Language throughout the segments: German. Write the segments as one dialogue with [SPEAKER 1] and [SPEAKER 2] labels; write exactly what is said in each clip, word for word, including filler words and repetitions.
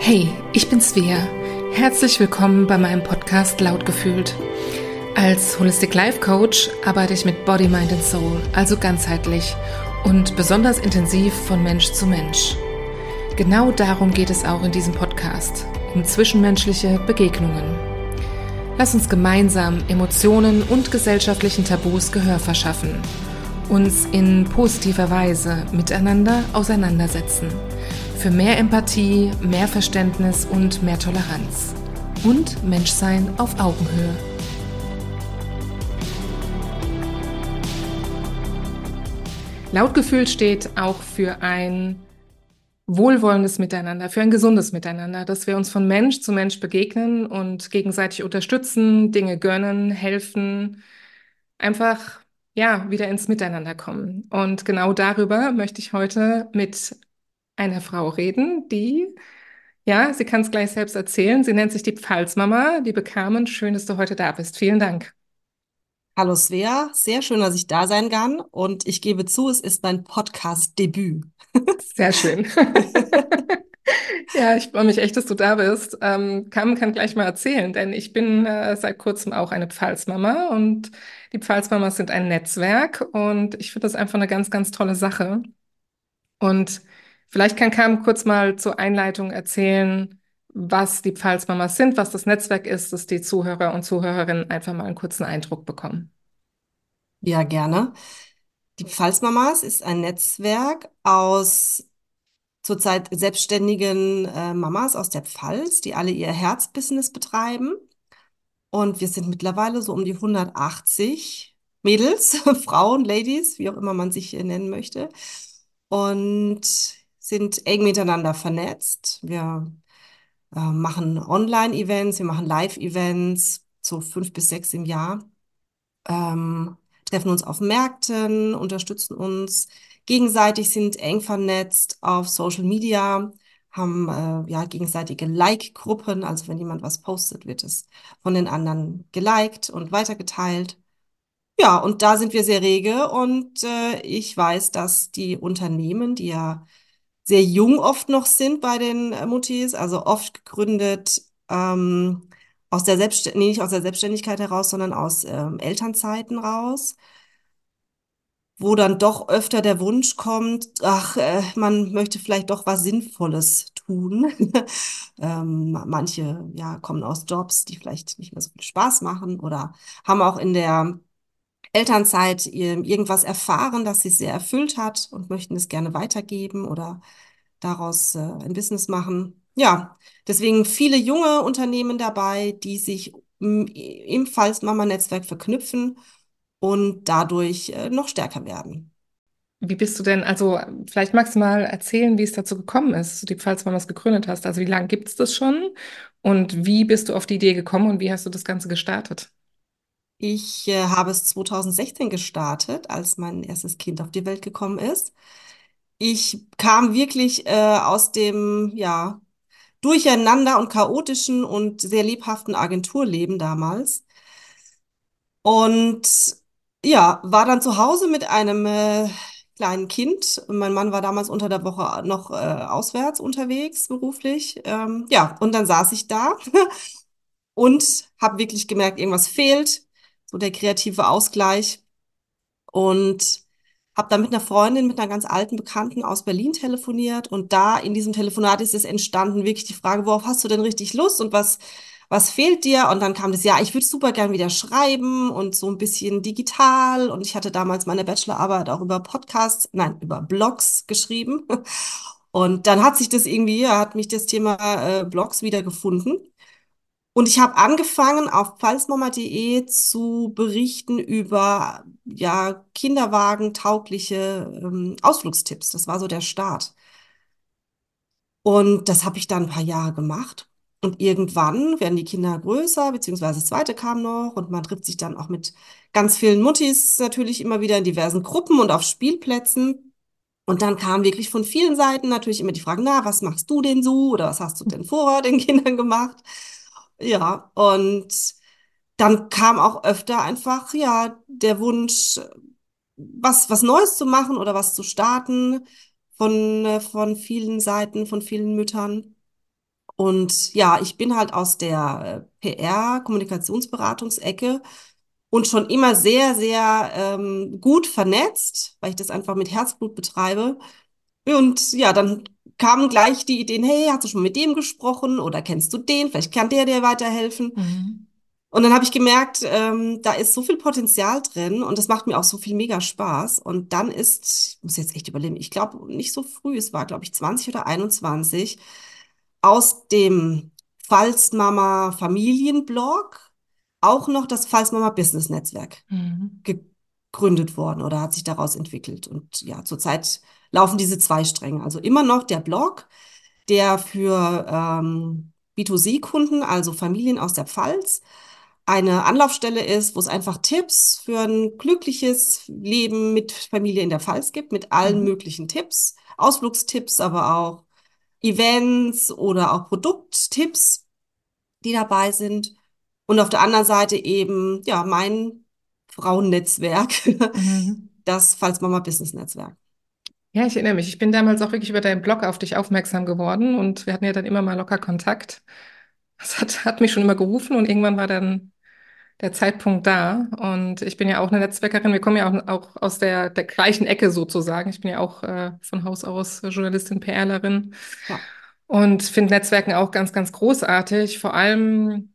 [SPEAKER 1] Hey, ich bin Svea. Herzlich willkommen bei meinem Podcast Laut gefühlt. Als Holistic Life Coach arbeite ich mit Body, Mind and Soul, also ganzheitlich und besonders intensiv von Mensch zu Mensch. Genau darum geht es auch in diesem Podcast, um zwischenmenschliche Begegnungen. Lass uns gemeinsam Emotionen und gesellschaftlichen Tabus Gehör verschaffen, uns in positiver Weise miteinander auseinandersetzen. Für mehr Empathie, mehr Verständnis und mehr Toleranz. Und Menschsein auf Augenhöhe. Lautgefühl steht auch für ein wohlwollendes Miteinander, für ein gesundes Miteinander, dass wir uns von Mensch zu Mensch begegnen und gegenseitig unterstützen, Dinge gönnen, helfen, einfach ja wieder ins Miteinander kommen. Und genau darüber möchte ich heute mit einer Frau reden, die, ja, sie kann es gleich selbst erzählen. Sie nennt sich die Pfalzmama. Liebe Carmen, schön, dass du heute da bist. Vielen Dank.
[SPEAKER 2] Hallo Svea, sehr schön, dass ich da sein kann und ich gebe zu, es ist mein Podcast-Debüt.
[SPEAKER 1] Sehr schön. Ja, ich freue mich echt, dass du da bist. Ähm, Carmen kann gleich mal erzählen, denn ich bin äh, seit kurzem auch eine Pfalzmama und die Pfalzmamas sind ein Netzwerk und ich finde das einfach eine ganz, ganz tolle Sache. Und vielleicht kann Carmen kurz mal zur Einleitung erzählen, was die Pfalzmamas sind, was das Netzwerk ist, dass die Zuhörer und Zuhörerinnen einfach mal einen kurzen Eindruck bekommen.
[SPEAKER 2] Ja, gerne. Die Pfalzmamas ist ein Netzwerk aus zurzeit selbstständigen äh, Mamas aus der Pfalz, die alle ihr Herzbusiness betreiben. Und wir sind mittlerweile so um die hundertachtzig Mädels, Frauen, Ladies, wie auch immer man sich äh, nennen möchte. Und sind eng miteinander vernetzt. Wir äh, machen Online-Events, wir machen Live-Events, so fünf bis sechs im Jahr, ähm, treffen uns auf Märkten, unterstützen uns gegenseitig, sind eng vernetzt auf Social Media, haben äh, ja gegenseitige Like-Gruppen, also wenn jemand was postet, wird es von den anderen geliked und weitergeteilt. Ja, und da sind wir sehr rege und äh, ich weiß, dass die Unternehmen, die ja sehr jung oft noch sind bei den äh, Muttis, also oft gegründet ähm, aus der Selbstständigkeit, nee, nicht aus der Selbstständigkeit heraus, sondern aus ähm, Elternzeiten raus, wo dann doch öfter der Wunsch kommt, ach, äh, man möchte vielleicht doch was Sinnvolles tun. Ähm, manche, ja, kommen aus Jobs, die vielleicht nicht mehr so viel Spaß machen oder haben auch in der Elternzeit ir- irgendwas erfahren, das sie sehr erfüllt hat und möchten es gerne weitergeben oder daraus äh, ein Business machen. Ja, deswegen viele junge Unternehmen dabei, die sich m, im Pfalz-Mama-Netzwerk verknüpfen und dadurch äh, noch stärker werden.
[SPEAKER 1] Wie bist du denn, also vielleicht magst du mal erzählen, wie es dazu gekommen ist, dass du die Pfalzmamas gegründet hast. Also wie lange gibt es das schon und wie bist du auf die Idee gekommen und wie hast du das Ganze gestartet?
[SPEAKER 2] Ich äh, habe es zweitausendsechzehn gestartet, als mein erstes Kind auf die Welt gekommen ist. Ich kam wirklich äh, aus dem, ja, Durcheinander und chaotischen und sehr lebhaften Agenturleben damals. Und ja, war dann zu Hause mit einem äh, kleinen Kind. Mein Mann war damals unter der Woche noch äh, auswärts unterwegs, beruflich. Ähm, ja, und dann saß ich da und habe wirklich gemerkt, irgendwas fehlt, so der kreative Ausgleich. Und habe dann mit einer Freundin, mit einer ganz alten Bekannten aus Berlin telefoniert. Und da in diesem Telefonat ist es entstanden, wirklich die Frage, worauf hast du denn richtig Lust und was, was fehlt dir? Und dann kam das, ja, ich würde super gern wieder schreiben und so ein bisschen digital. Und ich hatte damals meine Bachelorarbeit auch über Podcasts, nein, über Blogs geschrieben. Und dann hat sich das irgendwie, ja, hat mich das Thema äh, Blogs wieder gefunden. Und ich habe angefangen, auf pfalzmama punkt de zu berichten über ja, Kinderwagen-taugliche ähm, Ausflugstipps. Das war so der Start. Und das habe ich dann ein paar Jahre gemacht. Und irgendwann werden die Kinder größer, beziehungsweise das zweite kam noch. Und man trifft sich dann auch mit ganz vielen Muttis natürlich immer wieder in diversen Gruppen und auf Spielplätzen. Und dann kam wirklich von vielen Seiten natürlich immer die Frage, na, was machst du denn so? Oder was hast du denn vor den Kindern gemacht? Ja, und dann kam auch öfter einfach, ja, der Wunsch, was, was Neues zu machen oder was zu starten von, äh, von vielen Seiten, von vielen Müttern. Und ja, ich bin halt aus der äh, P R-Kommunikationsberatungsecke und schon immer sehr, sehr ähm, gut vernetzt, weil ich das einfach mit Herzblut betreibe. Und ja, dann kamen gleich die Ideen, hey, hast du schon mit dem gesprochen oder kennst du den? Vielleicht kann der dir weiterhelfen.
[SPEAKER 1] Mhm.
[SPEAKER 2] Und dann habe ich gemerkt, ähm, da ist so viel Potenzial drin und das macht mir auch so viel mega Spaß. Und dann ist, ich muss jetzt echt überlegen, ich glaube nicht so früh, es war, glaube ich, zwanzig oder einundzwanzig, aus dem Pfalzmama Familienblog auch noch das Pfalzmama Business Netzwerk
[SPEAKER 1] Mhm.
[SPEAKER 2] gegründet worden oder hat sich daraus entwickelt. Und ja, zurzeit laufen diese zwei Stränge. Also immer noch der Blog, der für ähm, B zwei C-Kunden, also Familien aus der Pfalz, eine Anlaufstelle ist, wo es einfach Tipps für ein glückliches Leben mit Familie in der Pfalz gibt, mit allen
[SPEAKER 1] Mhm.
[SPEAKER 2] möglichen Tipps, Ausflugstipps, aber auch Events oder auch Produkttipps, die dabei sind. Und auf der anderen Seite eben, ja, mein Frauennetzwerk,
[SPEAKER 1] Mhm.
[SPEAKER 2] das Pfalz Mama Business Netzwerk.
[SPEAKER 1] Ja, ich erinnere mich. Ich bin damals auch wirklich über deinen Blog auf dich aufmerksam geworden und wir hatten ja dann immer mal locker Kontakt. Das hat, hat mich schon immer gerufen und irgendwann war dann der Zeitpunkt da. Und ich bin ja auch eine Netzwerkerin. Wir kommen ja auch, auch aus der, der gleichen Ecke sozusagen. Ich bin ja auch äh, von Haus aus Journalistin, PRlerin
[SPEAKER 2] Ja,
[SPEAKER 1] und finde Netzwerken auch ganz, ganz großartig. Vor allem,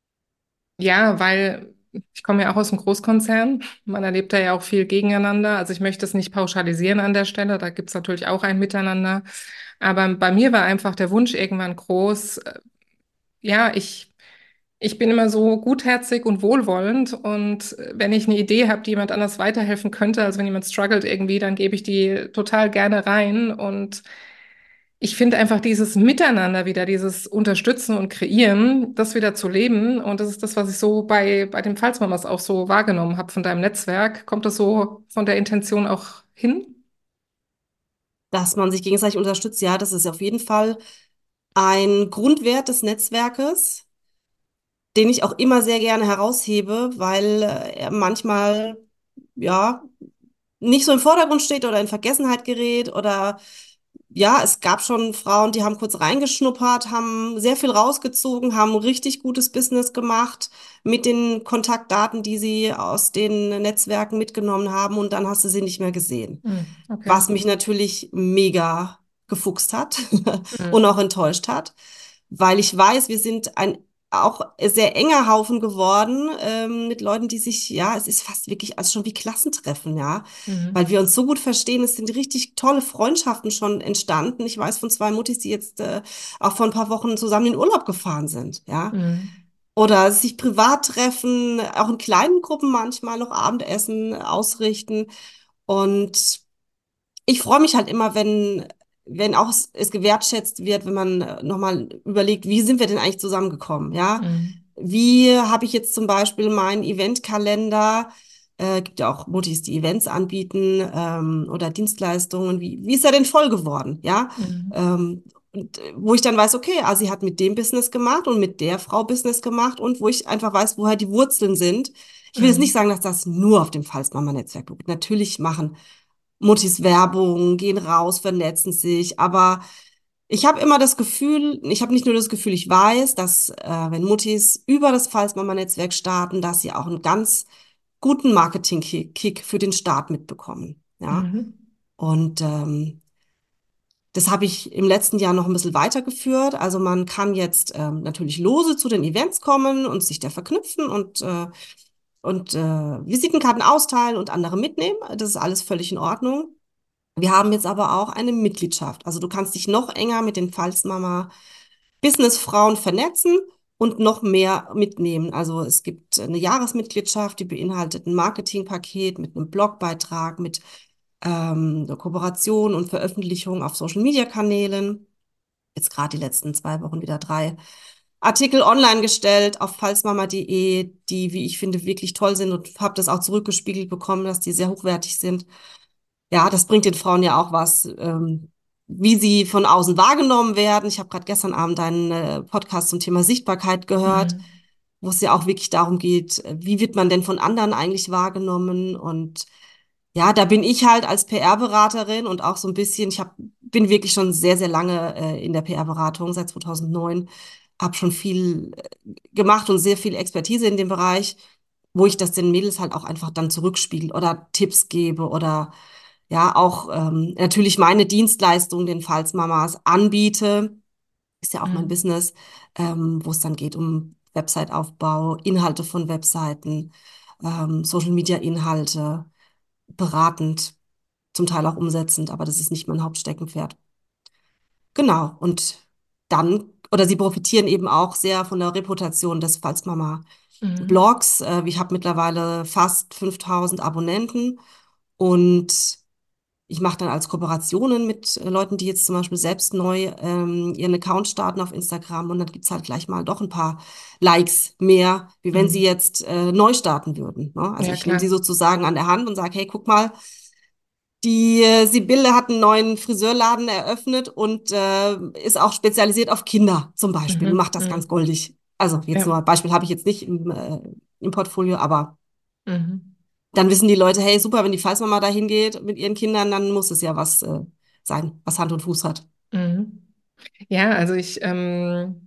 [SPEAKER 1] ja, weil ich komme ja auch aus einem Großkonzern. Man erlebt da ja auch viel gegeneinander. Also ich möchte es nicht pauschalisieren an der Stelle. Da gibt es natürlich auch ein Miteinander. Aber bei mir war einfach der Wunsch irgendwann groß, äh, ja, ich ich bin immer so gutherzig und wohlwollend und äh, wenn ich eine Idee habe, die jemand anders weiterhelfen könnte, also wenn jemand struggelt irgendwie, dann gebe ich die total gerne rein und ich finde einfach dieses Miteinander wieder, dieses Unterstützen und Kreieren, das wieder zu leben und das ist das, was ich so bei, bei den Pfalzmamas auch so wahrgenommen habe von deinem Netzwerk. Kommt das so von der Intention auch hin?
[SPEAKER 2] dass man sich gegenseitig unterstützt, ja, das ist auf jeden Fall ein Grundwert des Netzwerkes, den ich auch immer sehr gerne heraushebe, weil äh, er manchmal, ja, nicht so im Vordergrund steht oder in Vergessenheit gerät oder ja, es gab schon Frauen, die haben kurz reingeschnuppert, haben sehr viel rausgezogen, haben richtig gutes Business gemacht mit den Kontaktdaten, die sie aus den Netzwerken mitgenommen haben und dann hast du sie nicht mehr gesehen.
[SPEAKER 1] Hm, okay.
[SPEAKER 2] Was mich natürlich mega gefuchst hat und
[SPEAKER 1] Hm,
[SPEAKER 2] auch enttäuscht hat, weil ich weiß, wir sind ein auch sehr enger Haufen geworden ähm, mit Leuten, die sich, ja, es ist fast wirklich also schon wie Klassentreffen, ja, weil
[SPEAKER 1] hm,
[SPEAKER 2] wir uns so gut verstehen. Es sind richtig tolle Freundschaften schon entstanden. Ich weiß von zwei Muttis, die jetzt äh, auch vor ein paar Wochen zusammen in Urlaub gefahren sind, ja.
[SPEAKER 1] hm,
[SPEAKER 2] Oder sich privat treffen, auch in kleinen Gruppen manchmal noch Abendessen ausrichten. Und ich freue mich halt immer, wenn, wenn auch es, es gewertschätzt wird, wenn man äh, nochmal überlegt, wie sind wir denn eigentlich zusammengekommen, ja?
[SPEAKER 1] hm,
[SPEAKER 2] Wie habe ich jetzt zum Beispiel meinen Eventkalender, äh, gibt ja auch Muttis, die Events anbieten, ähm, oder Dienstleistungen, wie, wie ist er denn voll geworden, ja?
[SPEAKER 1] hm,
[SPEAKER 2] Ähm, und äh, wo ich dann weiß, okay, also sie hat mit dem Business gemacht und mit der Frau Business gemacht und wo ich einfach weiß, woher die Wurzeln sind. Ich will jetzt nicht
[SPEAKER 1] hm,
[SPEAKER 2] sagen, dass das nur auf dem Pfalz-Mama-Netzwerk beruht. Natürlich machen Muttis Werbung, gehen raus, vernetzen sich. Aber ich habe immer das Gefühl, ich habe nicht nur das Gefühl, ich weiß, dass äh, wenn Muttis über das Pfalz-Mama-Netzwerk starten, dass sie auch einen ganz guten Marketing-Kick für den Start mitbekommen. Ja.
[SPEAKER 1] hm,
[SPEAKER 2] Und ähm, das habe ich im letzten Jahr noch ein bisschen weitergeführt. Also man kann jetzt ähm, natürlich lose zu den Events kommen und sich da verknüpfen und, äh, und äh, Visitenkarten austeilen und andere mitnehmen. Das ist alles völlig in Ordnung. Wir haben jetzt aber auch eine Mitgliedschaft. Also du kannst dich noch enger mit den Pfalzmama Businessfrauen vernetzen und noch mehr mitnehmen. Also es gibt eine Jahresmitgliedschaft, die beinhaltet ein Marketingpaket mit einem Blogbeitrag, mit ähm, der Kooperation und Veröffentlichung auf Social-Media-Kanälen. Jetzt gerade die letzten zwei Wochen wieder drei Artikel online gestellt auf pfalzmama punkt de, die, wie ich finde, wirklich toll sind und habe das auch zurückgespiegelt bekommen, dass die sehr hochwertig sind. Ja, das bringt den Frauen ja auch was, ähm, wie sie von außen wahrgenommen werden. Ich habe gerade gestern Abend einen äh, Podcast zum Thema Sichtbarkeit gehört,
[SPEAKER 1] hm,
[SPEAKER 2] wo es ja auch wirklich darum geht, äh, wie wird man denn von anderen eigentlich wahrgenommen? Und ja, da bin ich halt als P R-Beraterin und auch so ein bisschen, ich habe bin wirklich schon sehr, sehr lange äh, in der P R-Beratung, seit zweitausendneun, habe schon viel äh, gemacht und sehr viel Expertise in dem Bereich, wo ich das den Mädels halt auch einfach dann zurückspiegel oder Tipps gebe oder ja auch ähm, natürlich meine Dienstleistungen den Pfalzmamas anbiete. Ist ja auch mein
[SPEAKER 1] Mhm.
[SPEAKER 2] Business, ähm, wo es dann geht um Website-Aufbau, Inhalte von Webseiten, ähm, Social-Media-Inhalte, beratend, zum Teil auch umsetzend, aber das ist nicht mein Hauptsteckenpferd. Genau. Und dann, oder sie profitieren eben auch sehr von der Reputation des
[SPEAKER 1] Mhm.
[SPEAKER 2] Pfalzmama-Blogs. Äh, ich habe mittlerweile fast fünftausend Abonnenten und ich mache dann als Kooperationen mit äh, Leuten, die jetzt zum Beispiel selbst neu ähm, ihren Account starten auf Instagram und dann gibt's halt gleich mal doch ein paar Likes mehr, wie wenn sie
[SPEAKER 1] Mhm.
[SPEAKER 2] jetzt äh, neu starten würden. Ne? Also
[SPEAKER 1] Ja,
[SPEAKER 2] ich nehme sie
[SPEAKER 1] klar.
[SPEAKER 2] sozusagen an der Hand und sage, hey, guck mal, die äh, Sibylle hat einen neuen Friseurladen eröffnet und äh, ist auch spezialisiert auf Kinder zum Beispiel und
[SPEAKER 1] Mhm.
[SPEAKER 2] macht das ganz
[SPEAKER 1] Mhm.
[SPEAKER 2] goldig. Also jetzt
[SPEAKER 1] Ja.
[SPEAKER 2] nur Beispiel habe ich jetzt nicht im, äh, im Portfolio, aber
[SPEAKER 1] Mhm.
[SPEAKER 2] dann wissen die Leute, hey, super, wenn die Falsmama da hingeht mit ihren Kindern, dann muss es ja was äh, sein, was Hand und Fuß hat.
[SPEAKER 1] Mhm. Ja, also ich, ähm,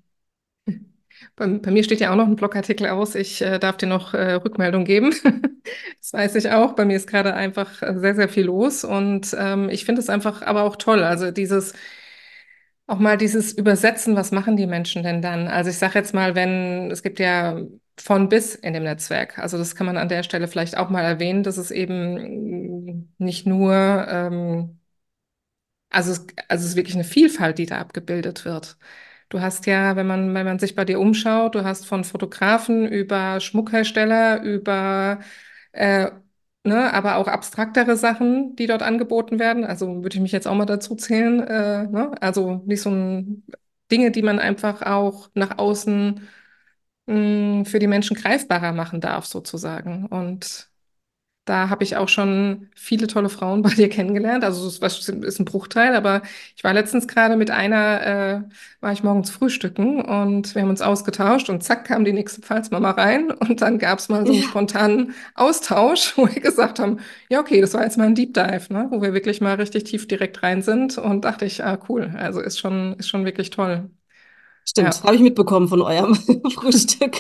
[SPEAKER 1] bei, bei mir steht ja auch noch ein Blogartikel aus. Ich äh, darf dir noch äh, Rückmeldung geben. Das weiß ich auch. Bei mir ist gerade einfach äh, sehr, sehr viel los und ähm, ich finde es einfach aber auch toll. Also dieses, auch mal dieses Übersetzen, was machen die Menschen denn dann? Also ich sage jetzt mal, wenn, es gibt ja von bis in dem Netzwerk. Also das kann man an der Stelle vielleicht auch mal erwähnen, dass es eben mm, nicht nur, ähm, also es, also es ist wirklich eine Vielfalt, die da abgebildet wird. Du hast ja, wenn man, wenn man sich bei dir umschaut, du hast von Fotografen über Schmuckhersteller, über, äh, ne, aber auch abstraktere Sachen, die dort angeboten werden. Also würde ich mich jetzt auch mal dazu zählen, äh, ne? Also nicht so ein, Dinge, die man einfach auch nach außen, mh, für die Menschen greifbarer machen darf, sozusagen. Und da habe ich auch schon viele tolle Frauen bei dir kennengelernt. Also es was- ist ein Bruchteil, aber ich war letztens gerade mit einer, äh, war ich morgens frühstücken und wir haben uns ausgetauscht und zack kam die nächste Pfalzmama rein und dann gab es mal so einen
[SPEAKER 2] Ja,
[SPEAKER 1] spontanen Austausch, wo wir gesagt haben, ja okay, das war jetzt mal ein Deep Dive, ne? Wo wir wirklich mal richtig tief direkt rein sind und dachte ich, ah cool, also ist schon, ist schon wirklich toll.
[SPEAKER 2] stimmt,
[SPEAKER 1] Ja.
[SPEAKER 2] habe ich mitbekommen von eurem Frühstück.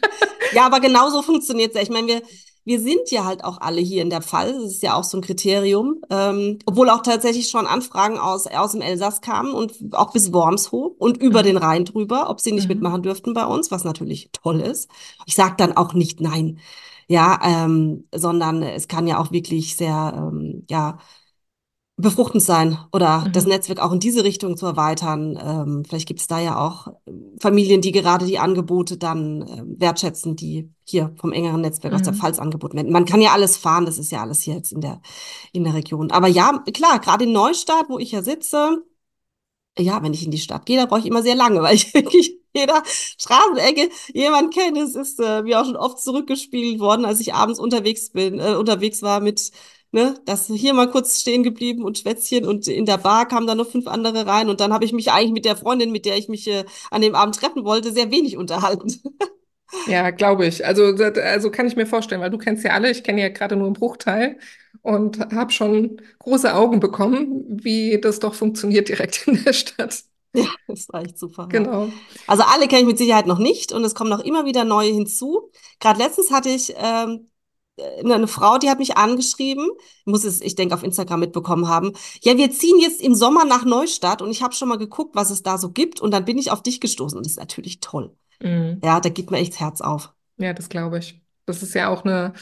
[SPEAKER 2] Ja, aber genau so funktioniert's ja. Ich meine, wir, wir sind ja halt auch alle hier in der Pfalz. Das ist ja auch so ein Kriterium. Ähm, obwohl auch tatsächlich schon Anfragen aus, aus dem Elsass kamen und auch bis Wormshof und über den
[SPEAKER 1] Mhm.
[SPEAKER 2] Rhein drüber, ob sie nicht
[SPEAKER 1] Mhm.
[SPEAKER 2] mitmachen dürften bei uns, was natürlich toll ist. Ich sage dann auch nicht nein. Ja, ähm, sondern es kann ja auch wirklich sehr, ähm, ja, befruchtend sein oder das
[SPEAKER 1] Mhm.
[SPEAKER 2] Netzwerk auch in diese Richtung zu erweitern. Ähm, vielleicht gibt es da ja auch ähm, Familien, die gerade die Angebote dann ähm, wertschätzen, die hier vom engeren Netzwerk aus der
[SPEAKER 1] Mhm.
[SPEAKER 2] Pfalz angeboten werden. Man kann ja alles fahren, das ist ja alles hier jetzt in der, in der Region. Aber ja, klar, gerade in Neustadt, wo ich ja sitze, ja, wenn ich in die Stadt gehe, da brauche ich immer sehr lange, weil ich wirklich jeder Straßenecke jemanden kenne. Es ist äh, mir auch schon oft zurückgespielt worden, als ich abends unterwegs bin, äh, unterwegs war mit, ne, das hier mal kurz stehen geblieben und Schwätzchen und in der Bar kamen dann noch fünf andere rein und dann habe ich mich eigentlich mit der Freundin, mit der ich mich äh, an dem Abend treffen wollte, sehr wenig unterhalten.
[SPEAKER 1] Ja, glaube ich. Also, das- also kann ich mir vorstellen, weil du kennst ja alle, ich kenne ja gerade nur einen Bruchteil und habe schon große Augen bekommen, wie das doch funktioniert direkt in der Stadt.
[SPEAKER 2] Ja, das war echt super, ja.
[SPEAKER 1] Genau.
[SPEAKER 2] Also alle kenne ich mit Sicherheit noch nicht und es kommen noch immer wieder neue hinzu. Gerade letztens hatte ich ähm, eine eine Frau, die hat mich angeschrieben, muss es, ich denke, auf Instagram mitbekommen haben. Ja, wir ziehen jetzt im Sommer nach Neustadt und ich habe schon mal geguckt, was es da so gibt und dann bin ich auf dich gestoßen und das ist natürlich toll.
[SPEAKER 1] Mhm.
[SPEAKER 2] Ja, da geht mir echt das Herz auf.
[SPEAKER 1] Ja, das glaube ich. Das ist ja auch eine,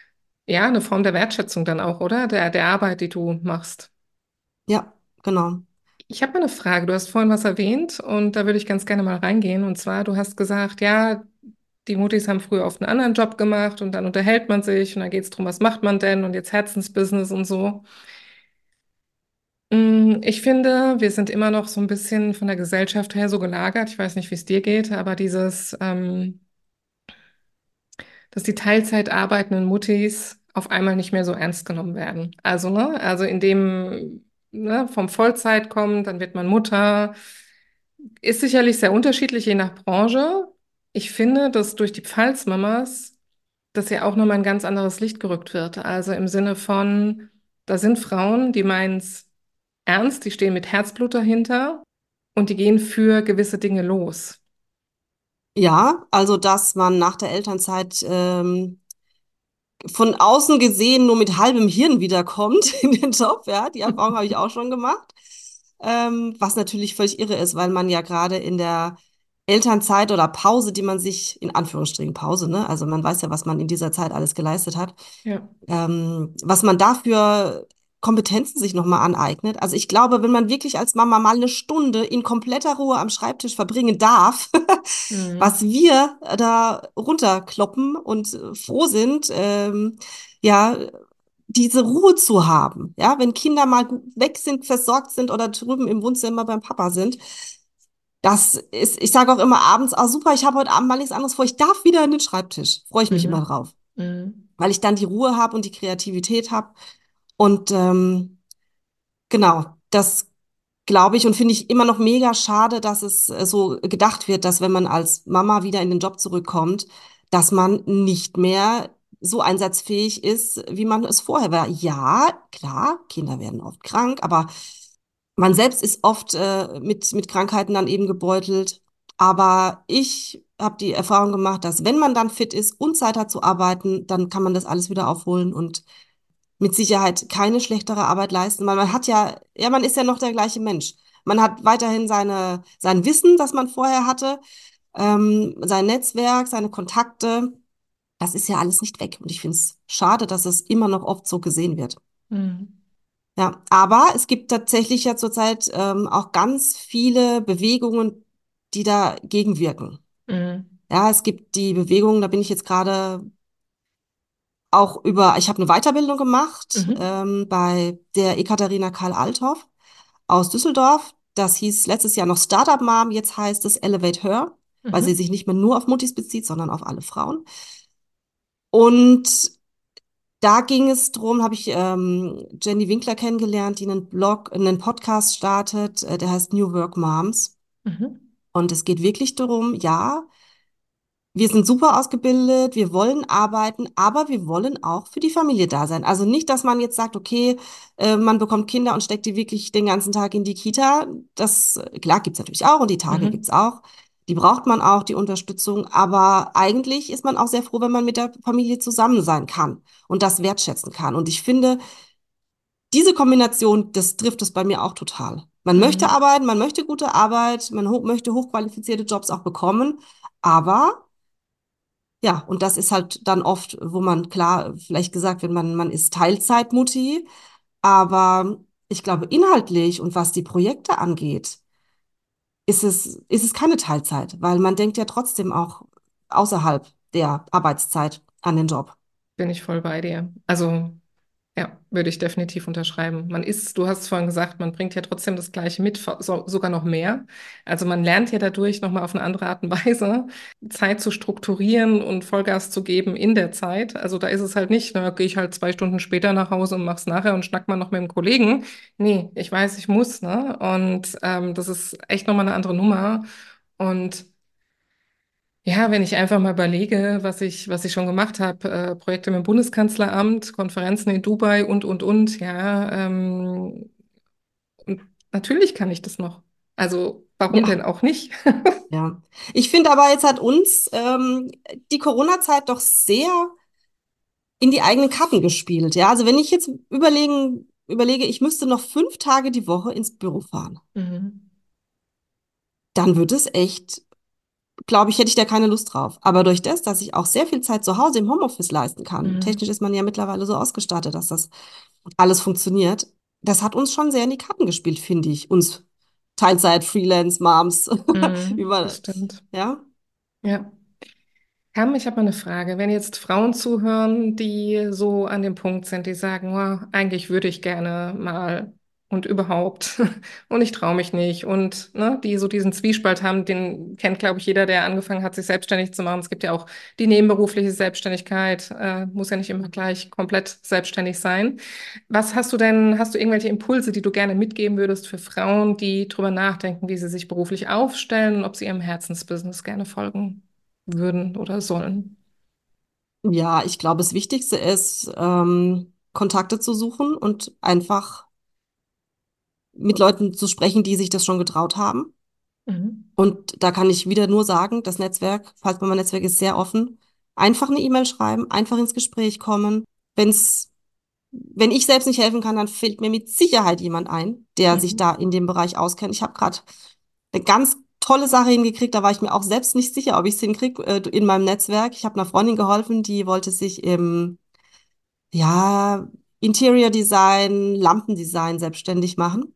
[SPEAKER 1] ja, eine Form der Wertschätzung dann auch, oder? Der, der Arbeit, die du machst.
[SPEAKER 2] Ja, genau.
[SPEAKER 1] Ich habe mal eine Frage. Du hast vorhin was erwähnt und da würde ich ganz gerne mal reingehen. Und zwar, du hast gesagt, ja, die Muttis haben früher oft einen anderen Job gemacht und dann unterhält man sich und dann geht es darum, was macht man denn und jetzt Herzensbusiness und so. Mm, Ich finde, wir sind immer noch so ein bisschen von der Gesellschaft her so gelagert. Ich weiß nicht, wie es dir geht, aber dieses, ähm, dass die Teilzeit arbeitenden Muttis auf einmal nicht mehr so ernst genommen werden. Also, ne, also indem, ne, vom Vollzeit kommt, dann wird man Mutter. Ist sicherlich sehr unterschiedlich, je nach Branche. Ich finde, dass durch die Pfalzmamas das ja auch nochmal ein ganz anderes Licht gerückt wird. Also im Sinne von, da sind Frauen, die meinen es ernst, die stehen mit Herzblut dahinter und die gehen für gewisse Dinge los.
[SPEAKER 2] Ja, also dass man nach der Elternzeit ähm, von außen gesehen nur mit halbem Hirn wiederkommt in den Job, ja, die Erfahrung habe ich auch schon gemacht. Ähm, was natürlich völlig irre ist, weil man ja gerade in der Elternzeit oder Pause, die man sich, in Anführungsstrichen Pause, ne, also man weiß ja, was man in dieser Zeit alles geleistet hat,
[SPEAKER 1] Ja.
[SPEAKER 2] ähm, was man dafür Kompetenzen sich nochmal aneignet. Also ich glaube, wenn man wirklich als Mama mal eine Stunde in kompletter Ruhe am Schreibtisch verbringen darf, was
[SPEAKER 1] Mhm.
[SPEAKER 2] wir da runterkloppen und äh, froh sind, ähm, ja, diese Ruhe zu haben. Ja, wenn Kinder mal gut weg sind, versorgt sind oder drüben im Wohnzimmer beim Papa sind. Das ist, ich sage auch immer abends, ah super, ich habe heute Abend mal nichts anderes vor, ich darf wieder in den Schreibtisch. Freue ich mich immer
[SPEAKER 1] Mhm.
[SPEAKER 2] drauf,
[SPEAKER 1] Mhm.
[SPEAKER 2] weil ich dann die Ruhe habe und die Kreativität habe. Und ähm, genau, das glaube ich und finde ich immer noch mega schade, dass es äh, so gedacht wird, dass wenn man als Mama wieder in den Job zurückkommt, dass man nicht mehr so einsatzfähig ist, wie man es vorher war. Ja, klar, Kinder werden oft krank, aber man selbst ist oft äh, mit, mit Krankheiten dann eben gebeutelt. Aber ich habe die Erfahrung gemacht, dass wenn man dann fit ist und Zeit hat zu arbeiten, dann kann man das alles wieder aufholen und mit Sicherheit keine schlechtere Arbeit leisten, weil man hat ja, ja, man ist ja noch der gleiche Mensch. Man hat weiterhin seine, sein Wissen, das man vorher hatte, ähm, sein Netzwerk, seine Kontakte. Das ist ja alles nicht weg. Und ich finde es schade, dass es immer noch oft so gesehen wird.
[SPEAKER 1] Mhm.
[SPEAKER 2] Ja, aber es gibt tatsächlich ja zurzeit ähm, auch ganz viele Bewegungen, die dagegen wirken.
[SPEAKER 1] Mhm.
[SPEAKER 2] Ja, es gibt die Bewegung, da bin ich jetzt gerade auch über, ich habe eine Weiterbildung gemacht
[SPEAKER 1] Mhm.
[SPEAKER 2] ähm, bei der Ekaterina Karl Althoff aus Düsseldorf. Das hieß letztes Jahr noch Startup Mom, jetzt heißt es Elevate Her, weil sie
[SPEAKER 1] Mhm.
[SPEAKER 2] sich nicht mehr nur auf Muttis bezieht, sondern auf alle Frauen. Und da ging es drum, habe ich ähm, Jenny Winkler kennengelernt, die einen Blog, einen Podcast startet, äh, der heißt New Work Moms.
[SPEAKER 1] Mhm.
[SPEAKER 2] Und es geht wirklich darum, ja, wir sind super ausgebildet, wir wollen arbeiten, aber wir wollen auch für die Familie da sein. Also nicht, dass man jetzt sagt, okay, äh, man bekommt Kinder und steckt die wirklich den ganzen Tag in die Kita. Das, äh, klar, gibt's natürlich auch und die Tage gibt's
[SPEAKER 1] Mhm.
[SPEAKER 2] auch. Die braucht man auch, die Unterstützung. Aber eigentlich ist man auch sehr froh, wenn man mit der Familie zusammen sein kann und das wertschätzen kann. Und ich finde, diese Kombination, das trifft es bei mir auch total. Man möchte
[SPEAKER 1] Mhm.
[SPEAKER 2] arbeiten, man möchte gute Arbeit, man ho möchte hochqualifizierte Jobs auch bekommen, aber ja, und das ist halt dann oft, wo man klar, vielleicht gesagt wird, man, man ist Teilzeitmutti, aber ich glaube, inhaltlich und was die Projekte angeht, ist es, ist es keine Teilzeit, weil man denkt ja trotzdem auch außerhalb der Arbeitszeit an den Job.
[SPEAKER 1] Bin ich voll bei dir. Also ja, würde ich definitiv unterschreiben. Man ist, du hast vorhin gesagt, man bringt ja trotzdem das Gleiche mit, so, sogar noch mehr. Also man lernt ja dadurch nochmal auf eine andere Art und Weise, Zeit zu strukturieren und Vollgas zu geben in der Zeit. Also da ist es halt nicht, da gehe ich halt zwei Stunden später nach Hause und mach's nachher und schnack mal noch mit dem Kollegen. Nee, ich weiß, ich muss, ne? Und ähm, das ist echt nochmal eine andere Nummer. Und ja, wenn ich einfach mal überlege, was ich, was ich schon gemacht habe, äh, Projekte mit dem Bundeskanzleramt, Konferenzen in Dubai und, und, und, ja, ähm, und natürlich kann ich das noch. Also, warum denn
[SPEAKER 2] Ja,
[SPEAKER 1] auch nicht?
[SPEAKER 2] ja. Ich finde aber, jetzt hat uns ähm, die Corona-Zeit doch sehr in die eigenen Karten gespielt. Ja, also wenn ich jetzt überlegen, überlege, ich müsste noch fünf Tage die Woche ins Büro fahren,
[SPEAKER 1] Mhm.
[SPEAKER 2] dann wird es echt, glaube ich, hätte ich da keine Lust drauf. Aber durch das, dass ich auch sehr viel Zeit zu Hause im Homeoffice leisten kann, technisch
[SPEAKER 1] Mhm.
[SPEAKER 2] ist man ja mittlerweile so ausgestattet, dass das alles funktioniert, das hat uns schon sehr in die Karten gespielt, finde ich. Uns Teilzeit, Freelance, Moms,
[SPEAKER 1] Mhm. Das
[SPEAKER 2] über,
[SPEAKER 1] stimmt.
[SPEAKER 2] ja.
[SPEAKER 1] Ja. Cam, ich habe mal eine Frage. Wenn jetzt Frauen zuhören, die so an dem Punkt sind, die sagen, oh, eigentlich würde ich gerne mal und überhaupt und ich traue mich nicht und ne, die so diesen Zwiespalt haben, den kennt, glaube ich, jeder, der angefangen hat, sich selbstständig zu machen. Es gibt ja auch die nebenberufliche Selbstständigkeit, äh, muss ja nicht immer gleich komplett selbstständig sein. Was hast du denn, hast du irgendwelche Impulse, die du gerne mitgeben würdest für Frauen, die drüber nachdenken, wie sie sich beruflich aufstellen und ob sie ihrem Herzensbusiness gerne folgen würden oder sollen?
[SPEAKER 2] Ja, ich glaube, das Wichtigste ist, ähm, Kontakte zu suchen und einfach mit Leuten zu sprechen, die sich das schon getraut haben.
[SPEAKER 1] Mhm.
[SPEAKER 2] Und da kann ich wieder nur sagen, das Netzwerk, Falls-Mama-Netzwerk ist sehr offen. Einfach eine E-Mail schreiben, einfach ins Gespräch kommen. Wenn's, wenn ich selbst nicht helfen kann, dann fällt mir mit Sicherheit jemand ein, der sich
[SPEAKER 1] Mhm.
[SPEAKER 2] da in dem Bereich auskennt. Ich habe gerade eine ganz tolle Sache hingekriegt, da war ich mir auch selbst nicht sicher, ob ich es hinkriege, äh, in meinem Netzwerk. Ich habe einer Freundin geholfen, die wollte sich im, ja, Interior Design, Lampendesign selbstständig machen.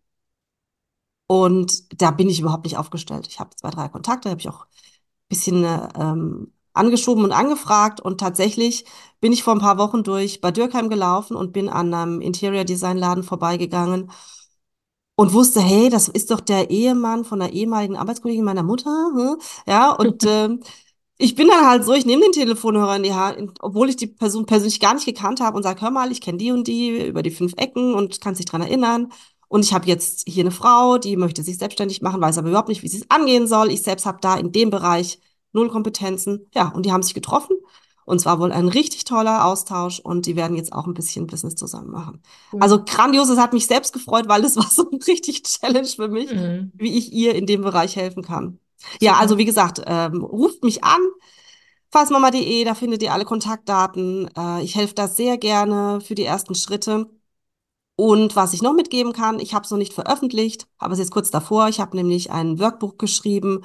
[SPEAKER 2] Und da bin ich überhaupt nicht aufgestellt. Ich habe zwei, drei Kontakte, habe ich auch ein bisschen äh, ähm, angeschoben und angefragt. Und tatsächlich bin ich vor ein paar Wochen durch Bad Dürkheim gelaufen und bin an einem Interior Design Laden vorbeigegangen und wusste, hey, das ist doch der Ehemann von der ehemaligen Arbeitskollegin meiner Mutter. Hm? Ja, und ähm, ich bin dann halt so, ich nehme den Telefonhörer in die Hand, obwohl ich die Person persönlich gar nicht gekannt habe und sage, hör mal, ich kenne die und die über die fünf Ecken und kann sich dran erinnern. Und ich habe jetzt hier eine Frau, die möchte sich selbstständig machen, weiß aber überhaupt nicht, wie sie es angehen soll. Ich selbst habe da in dem Bereich null Kompetenzen. Ja, und die haben sich getroffen. Und zwar wohl ein richtig toller Austausch und die werden jetzt auch ein bisschen Business zusammen machen.
[SPEAKER 1] Cool.
[SPEAKER 2] Also grandios, es hat mich selbst gefreut, weil es war so ein richtig Challenge für mich,
[SPEAKER 1] Mhm.
[SPEAKER 2] wie ich ihr in dem Bereich helfen kann. Ja, also
[SPEAKER 1] Super.
[SPEAKER 2] wie gesagt, ähm, ruft mich an, falsmama punkt de, da findet ihr alle Kontaktdaten. Äh, ich helfe da sehr gerne für die ersten Schritte. Und was ich noch mitgeben kann, ich habe es noch nicht veröffentlicht, aber es ist kurz davor. Ich habe nämlich ein Workbook geschrieben,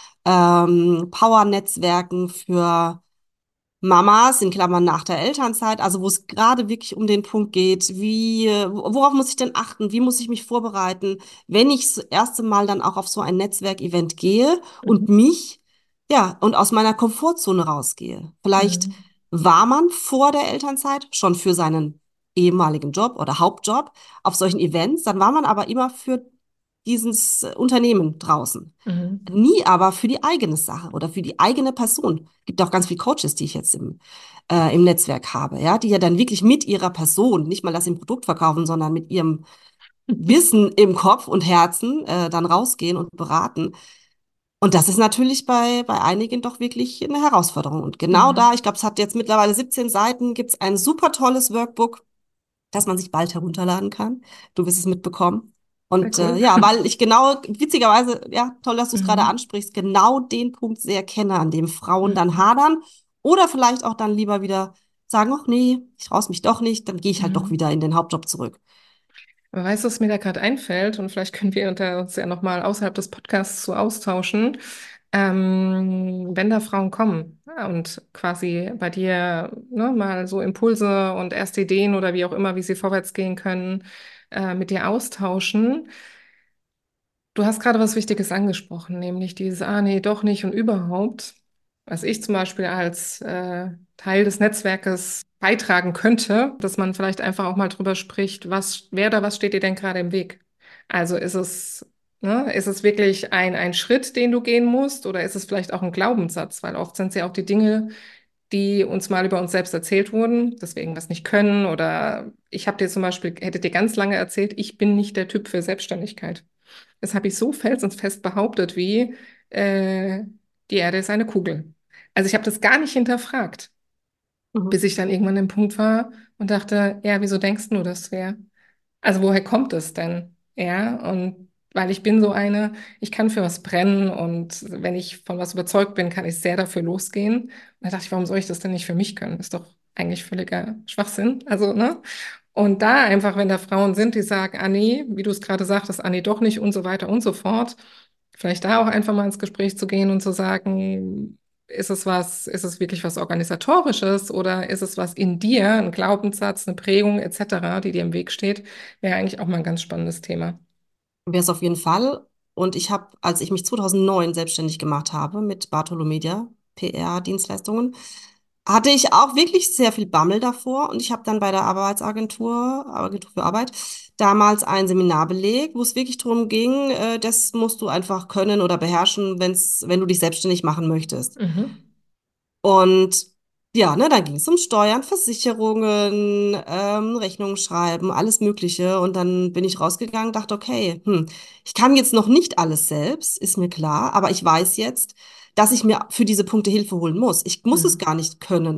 [SPEAKER 2] ähm, Power-Netzwerken für Mamas, in Klammern nach der Elternzeit, also wo es gerade wirklich um den Punkt geht, wie, äh, worauf muss ich denn achten, wie muss ich mich vorbereiten, wenn ich das erste Mal dann auch auf so ein Netzwerkevent gehe und
[SPEAKER 1] Mhm.
[SPEAKER 2] mich, ja, und aus meiner Komfortzone rausgehe. Vielleicht
[SPEAKER 1] Mhm.
[SPEAKER 2] war man vor der Elternzeit schon für seinen ehemaligen Job oder Hauptjob auf solchen Events, dann war man aber immer für dieses äh, Unternehmen draußen.
[SPEAKER 1] Mhm.
[SPEAKER 2] Nie aber für die eigene Sache oder für die eigene Person. Gibt auch ganz viele Coaches, die ich jetzt im, äh, im Netzwerk habe, ja, die ja dann wirklich mit ihrer Person, nicht mal das im Produkt verkaufen, sondern mit ihrem Wissen im Kopf und Herzen äh, dann rausgehen und beraten. Und das ist natürlich bei, bei einigen doch wirklich eine Herausforderung. Und genau da,
[SPEAKER 1] Mhm.
[SPEAKER 2] ich glaube, es hat jetzt mittlerweile siebzehn Seiten, gibt es ein super tolles Workbook, das man sich bald herunterladen kann. Du wirst es mitbekommen.
[SPEAKER 1] Sehr
[SPEAKER 2] Und äh,
[SPEAKER 1] cool.
[SPEAKER 2] ja, weil ich genau, witzigerweise, ja, toll, dass du es gerade
[SPEAKER 1] Mhm.
[SPEAKER 2] ansprichst, genau den Punkt sehr kenne, an dem Frauen dann
[SPEAKER 1] Mhm.
[SPEAKER 2] hadern oder vielleicht auch dann lieber wieder sagen, ach nee, ich traue mich doch nicht, dann gehe ich halt doch
[SPEAKER 1] Mhm.
[SPEAKER 2] wieder in den Hauptjob zurück.
[SPEAKER 1] Aber weißt du, was mir da gerade einfällt? Und vielleicht können wir unter uns ja nochmal außerhalb des Podcasts so austauschen. Ähm, wenn da Frauen kommen ja, und quasi bei dir ne, mal so Impulse und erste Ideen oder wie auch immer, wie sie vorwärts gehen können, äh, mit dir austauschen. Du hast gerade was Wichtiges angesprochen, nämlich dieses, ah nee, doch nicht und überhaupt, was ich zum Beispiel als äh, Teil des Netzwerkes beitragen könnte, dass man vielleicht einfach auch mal drüber spricht, was, wer da, was steht dir denn gerade im Weg? Also ist es, ne, ist es wirklich ein, ein Schritt, den du gehen musst, oder ist es vielleicht auch ein Glaubenssatz? Weil oft sind es ja auch die Dinge, die uns mal über uns selbst erzählt wurden, deswegen was nicht können, oder ich habe dir zum Beispiel, hätte dir ganz lange erzählt, ich bin nicht der Typ für Selbstständigkeit. Das habe ich so felsenfest behauptet wie, äh, die Erde ist eine Kugel. Also ich habe das gar nicht hinterfragt,
[SPEAKER 2] Mhm.
[SPEAKER 1] bis ich dann irgendwann im Punkt war und dachte, ja, wieso denkst du, das wäre? Also woher kommt es denn? Ja, und weil ich bin so eine, ich kann für was brennen und wenn ich von was überzeugt bin, kann ich sehr dafür losgehen. Und da dachte ich, warum soll ich das denn nicht für mich können? Ist doch eigentlich völliger Schwachsinn. Also, ne? Und da einfach, wenn da Frauen sind, die sagen, ah nee, wie du es gerade sagtest, ah nee, doch nicht und so weiter und so fort, vielleicht da auch einfach mal ins Gespräch zu gehen und zu sagen, ist es was, ist es wirklich was Organisatorisches oder ist es was in dir, ein Glaubenssatz, eine Prägung et cetera, die dir im Weg steht, wäre eigentlich auch mal ein ganz spannendes Thema.
[SPEAKER 2] Wäre es auf jeden Fall. Und ich habe, als ich mich zweitausendneun selbstständig gemacht habe mit Bartholo Media, P R-Dienstleistungen, hatte ich auch wirklich sehr viel Bammel davor. Und ich habe dann bei der Arbeitsagentur, Agentur für Arbeit, damals ein Seminar belegt, wo es wirklich darum ging, äh, das musst du einfach können oder beherrschen, wenn's, wenn du dich selbstständig machen möchtest.
[SPEAKER 1] Mhm.
[SPEAKER 2] Und ja, ne, dann ging es um Steuern, Versicherungen, ähm, Rechnungen schreiben, alles Mögliche. Und dann bin ich rausgegangen, dachte, okay, hm, ich kann jetzt noch nicht alles selbst, ist mir klar, aber ich weiß jetzt, dass ich mir für diese Punkte Hilfe holen muss. Ich muss es
[SPEAKER 1] Mhm.
[SPEAKER 2] gar nicht können.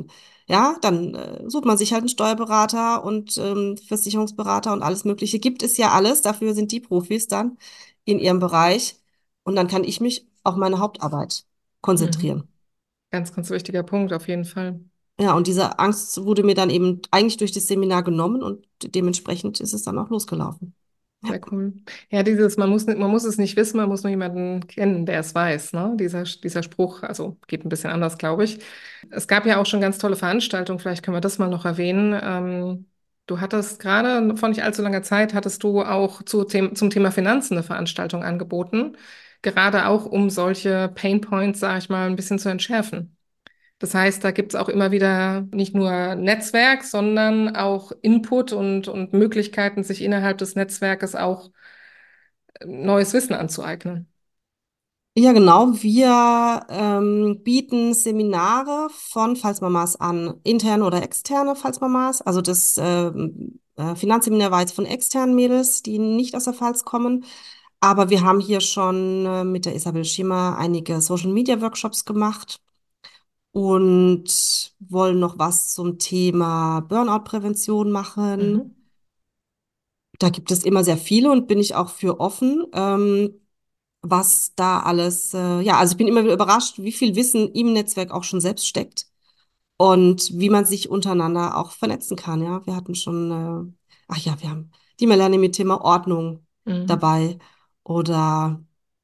[SPEAKER 2] Ja, dann äh, sucht man sich halt einen Steuerberater und ähm, Versicherungsberater und alles Mögliche. Gibt es ja alles. Dafür sind die Profis dann in ihrem Bereich. Und dann kann ich mich auf meine Hauptarbeit
[SPEAKER 1] Mhm.
[SPEAKER 2] konzentrieren.
[SPEAKER 1] Ganz, ganz wichtiger Punkt, auf jeden Fall.
[SPEAKER 2] Ja, und diese Angst wurde mir dann eben eigentlich durch das Seminar genommen und dementsprechend ist es dann auch losgelaufen. Ja,
[SPEAKER 1] Sehr cool. Ja, dieses, man muss, nicht- man muss es nicht wissen, man muss nur jemanden kennen, der es weiß, ne? Dieser, dieser Spruch, also geht ein bisschen anders, glaube ich. Es gab ja auch schon ganz tolle Veranstaltungen, vielleicht können wir das mal noch erwähnen. Ähm, du hattest gerade vor nicht allzu langer Zeit, hattest du auch zu, them zum Thema Finanzen eine Veranstaltung angeboten, gerade auch um solche Pain Points, sage ich mal, ein bisschen zu entschärfen. Das heißt, da gibt es auch immer wieder nicht nur Netzwerk, sondern auch Input und, und Möglichkeiten, sich innerhalb des Netzwerkes auch neues Wissen anzueignen.
[SPEAKER 2] ja genau. Wir ähm, bieten Seminare von Falsmamas an, interne oder externe Falsmamas. Also das ähm, äh, Finanzseminar war jetzt von externen Mädels, die nicht aus der Pfalz kommen. Aber wir haben hier schon äh, mit der Isabel Schimmer einige Social Media Workshops gemacht und wollen noch was zum Thema Burnout-Prävention machen.
[SPEAKER 1] Mhm.
[SPEAKER 2] Da gibt es immer sehr viele und bin ich auch für offen, ähm, was da alles, äh, ja, also ich bin immer wieder überrascht, wie viel Wissen im Netzwerk auch schon selbst steckt und wie man sich untereinander auch vernetzen kann, ja. Wir hatten schon, äh, ach ja, wir haben die Melanie mit Thema Ordnung
[SPEAKER 1] Mhm.
[SPEAKER 2] dabei oder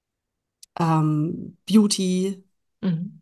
[SPEAKER 2] ähm, Beauty
[SPEAKER 1] Mhm.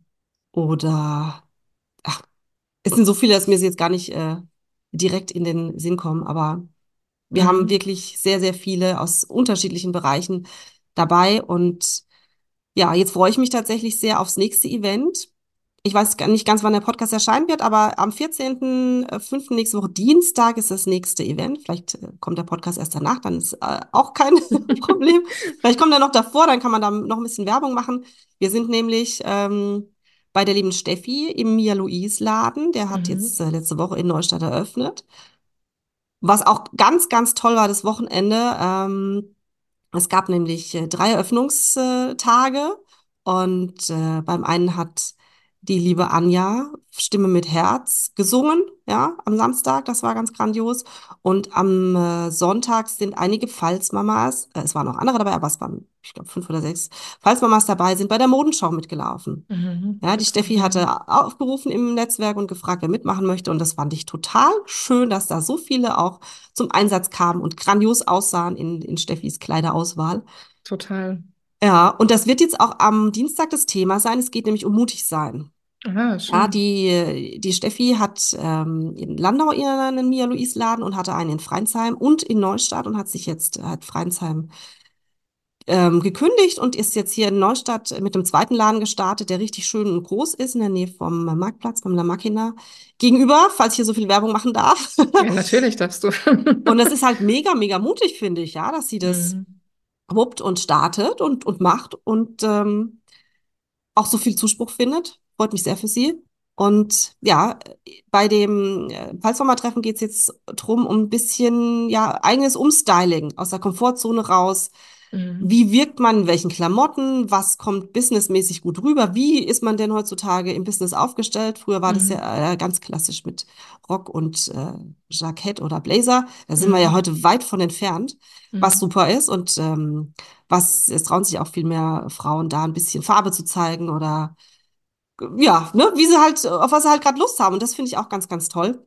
[SPEAKER 2] oder, ach, es sind so viele, dass mir sie jetzt gar nicht äh, direkt in den Sinn kommen, aber wir haben
[SPEAKER 1] Mhm.
[SPEAKER 2] wirklich sehr, sehr viele aus unterschiedlichen Bereichen dabei. Und ja, jetzt freue ich mich tatsächlich sehr aufs nächste Event. Ich weiß gar nicht ganz, wann der Podcast erscheinen wird, aber am vierzehnten fünften nächste Woche Dienstag ist das nächste Event. Vielleicht äh, kommt der Podcast erst danach, dann ist äh, auch kein Problem. Vielleicht kommt er noch davor, dann kann man da noch ein bisschen Werbung machen. Wir sind nämlich ähm, bei der lieben Steffi im Mia-Louise-Laden. Der hat jetzt
[SPEAKER 1] Mhm.
[SPEAKER 2] äh, letzte Woche in Neustadt eröffnet. Was auch ganz, ganz toll war, das Wochenende. Ähm, es gab nämlich äh, drei Eröffnungstage und äh, beim einen hat die liebe Anja Stimme mit Herz gesungen, ja, am Samstag, das war ganz grandios. Und am äh, Sonntag sind einige Pfalzmamas, äh, es waren noch andere dabei, aber es waren, ich glaube, fünf oder sechs Pfalzmamas dabei, sind bei der Modenschau mitgelaufen.
[SPEAKER 1] Mhm.
[SPEAKER 2] Ja, die
[SPEAKER 1] Super.
[SPEAKER 2] Steffi
[SPEAKER 1] Mhm.
[SPEAKER 2] hatte aufgerufen im Netzwerk und gefragt, wer mitmachen möchte. Und das fand ich total schön, dass da so viele auch zum Einsatz kamen und grandios aussahen in, in Steffis Kleiderauswahl.
[SPEAKER 1] Total.
[SPEAKER 2] Ja, und das wird jetzt auch am Dienstag das Thema sein. Es geht nämlich um mutig sein.
[SPEAKER 1] Ah,
[SPEAKER 2] Ja,
[SPEAKER 1] schön.
[SPEAKER 2] die, die Steffi hat ähm, in Landau ihren Mia-Louise-Laden und hatte einen in Freinsheim und in Neustadt und hat sich jetzt, hat Freinsheim ähm, gekündigt und ist jetzt hier in Neustadt mit dem zweiten Laden gestartet, der richtig schön und groß ist, in der Nähe vom Marktplatz, beim La Machina. Gegenüber, falls ich hier so viel Werbung machen darf.
[SPEAKER 1] Ja, natürlich darfst du.
[SPEAKER 2] Und das ist halt mega, mega mutig, finde ich, ja, dass sie das
[SPEAKER 1] Mhm.
[SPEAKER 2] wuppt und startet und, und macht und ähm, auch so viel Zuspruch findet. Freut mich sehr für sie. Und ja, bei dem äh, Pfalzformat-Treffen geht es jetzt drum, um ein bisschen ja, eigenes Umstyling aus der Komfortzone raus.
[SPEAKER 1] Mhm.
[SPEAKER 2] Wie wirkt man in welchen Klamotten? Was kommt businessmäßig gut rüber? Wie ist man denn heutzutage im Business aufgestellt? Früher war das
[SPEAKER 1] Mhm.
[SPEAKER 2] ja äh, ganz klassisch mit Rock und äh, Jackett oder Blazer. Da sind wir ja
[SPEAKER 1] Mhm.
[SPEAKER 2] heute weit von entfernt, was
[SPEAKER 1] Mhm.
[SPEAKER 2] super ist. Und ähm, was, es trauen sich auch viel mehr Frauen da ein bisschen Farbe zu zeigen oder ja, ne, wie sie halt, auf was sie halt gerade Lust haben. Und das finde ich auch ganz, ganz toll,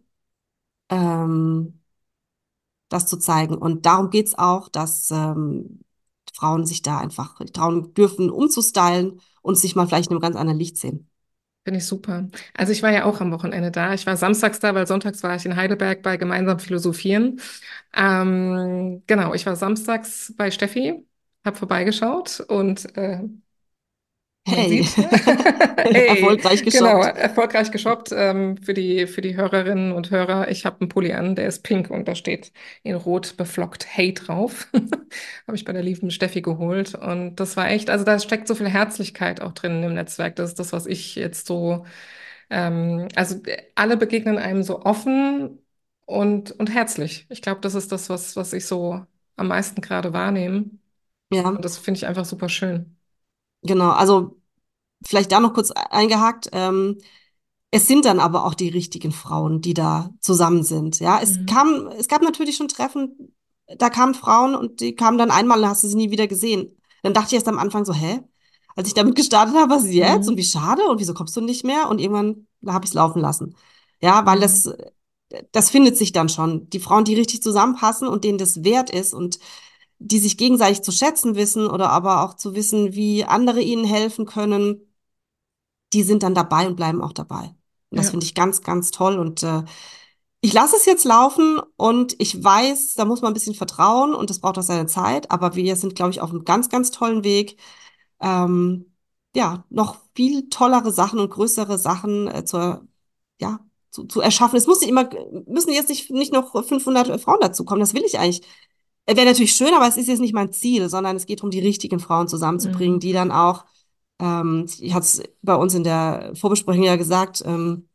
[SPEAKER 2] ähm, das zu zeigen. Und darum geht's auch, dass ähm, Frauen sich da einfach trauen dürfen, umzustylen und sich mal vielleicht in einem ganz anderen Licht sehen.
[SPEAKER 1] Finde ich super. Also ich war ja auch am Wochenende da. Ich war samstags da, weil sonntags war ich in Heidelberg bei Gemeinsam Philosophieren. Ähm, genau, ich war samstags bei Steffi, habe vorbeigeschaut und äh, man
[SPEAKER 2] Hey,
[SPEAKER 1] sieht, hey,
[SPEAKER 2] erfolgreich
[SPEAKER 1] genau,
[SPEAKER 2] geshoppt.
[SPEAKER 1] erfolgreich geshoppt ähm, für die, für die Hörerinnen und Hörer. Ich habe einen Pulli an, der ist pink und da steht in Rot beflockt Hey drauf. Habe ich bei der lieben Steffi geholt. Und das war echt, also da steckt so viel Herzlichkeit auch drin im Netzwerk. Das ist das, was ich jetzt so, ähm, also äh, alle begegnen einem so offen und, und herzlich. Ich glaube, das ist das, was, was ich so am meisten gerade wahrnehme.
[SPEAKER 2] Ja,
[SPEAKER 1] Und das finde ich einfach super schön.
[SPEAKER 2] genau. Also vielleicht da noch kurz eingehakt. Ähm, Es sind dann aber auch die richtigen Frauen, die da zusammen sind. Ja, es
[SPEAKER 1] Mhm.
[SPEAKER 2] kam, es gab natürlich schon Treffen, da kamen Frauen und die kamen dann einmal und hast du sie nie wieder gesehen. Dann dachte ich erst am Anfang so, hä? Als ich damit gestartet habe, was ist jetzt? Und wie
[SPEAKER 1] Mhm.
[SPEAKER 2] schade und wieso kommst du nicht mehr? Und irgendwann habe ich es laufen lassen. Ja, weil
[SPEAKER 1] Mhm.
[SPEAKER 2] das, das findet sich dann schon. Die Frauen, die richtig zusammenpassen und denen das wert ist und die sich gegenseitig zu schätzen wissen oder aber auch zu wissen, wie andere ihnen helfen können, die sind dann dabei und bleiben auch dabei. Und das
[SPEAKER 1] Ja.
[SPEAKER 2] finde ich ganz, ganz toll. Und äh, ich lasse es jetzt laufen und ich weiß, da muss man ein bisschen vertrauen und das braucht auch seine Zeit. Aber wir sind, glaube ich, auf einem ganz, ganz tollen Weg, ähm, ja, noch viel tollere Sachen und größere Sachen äh, zur, ja, zu, zu erschaffen. Es muss nicht immer, müssen jetzt nicht, nicht noch fünfhundert Frauen dazukommen. Das will ich eigentlich. Äh, Wäre natürlich schön, aber es ist jetzt nicht mein Ziel, sondern es geht darum, die richtigen Frauen zusammenzubringen,
[SPEAKER 1] Mhm.
[SPEAKER 2] die dann auch ähm, ich hatte es bei uns in der Vorbesprechung ja gesagt, ähm,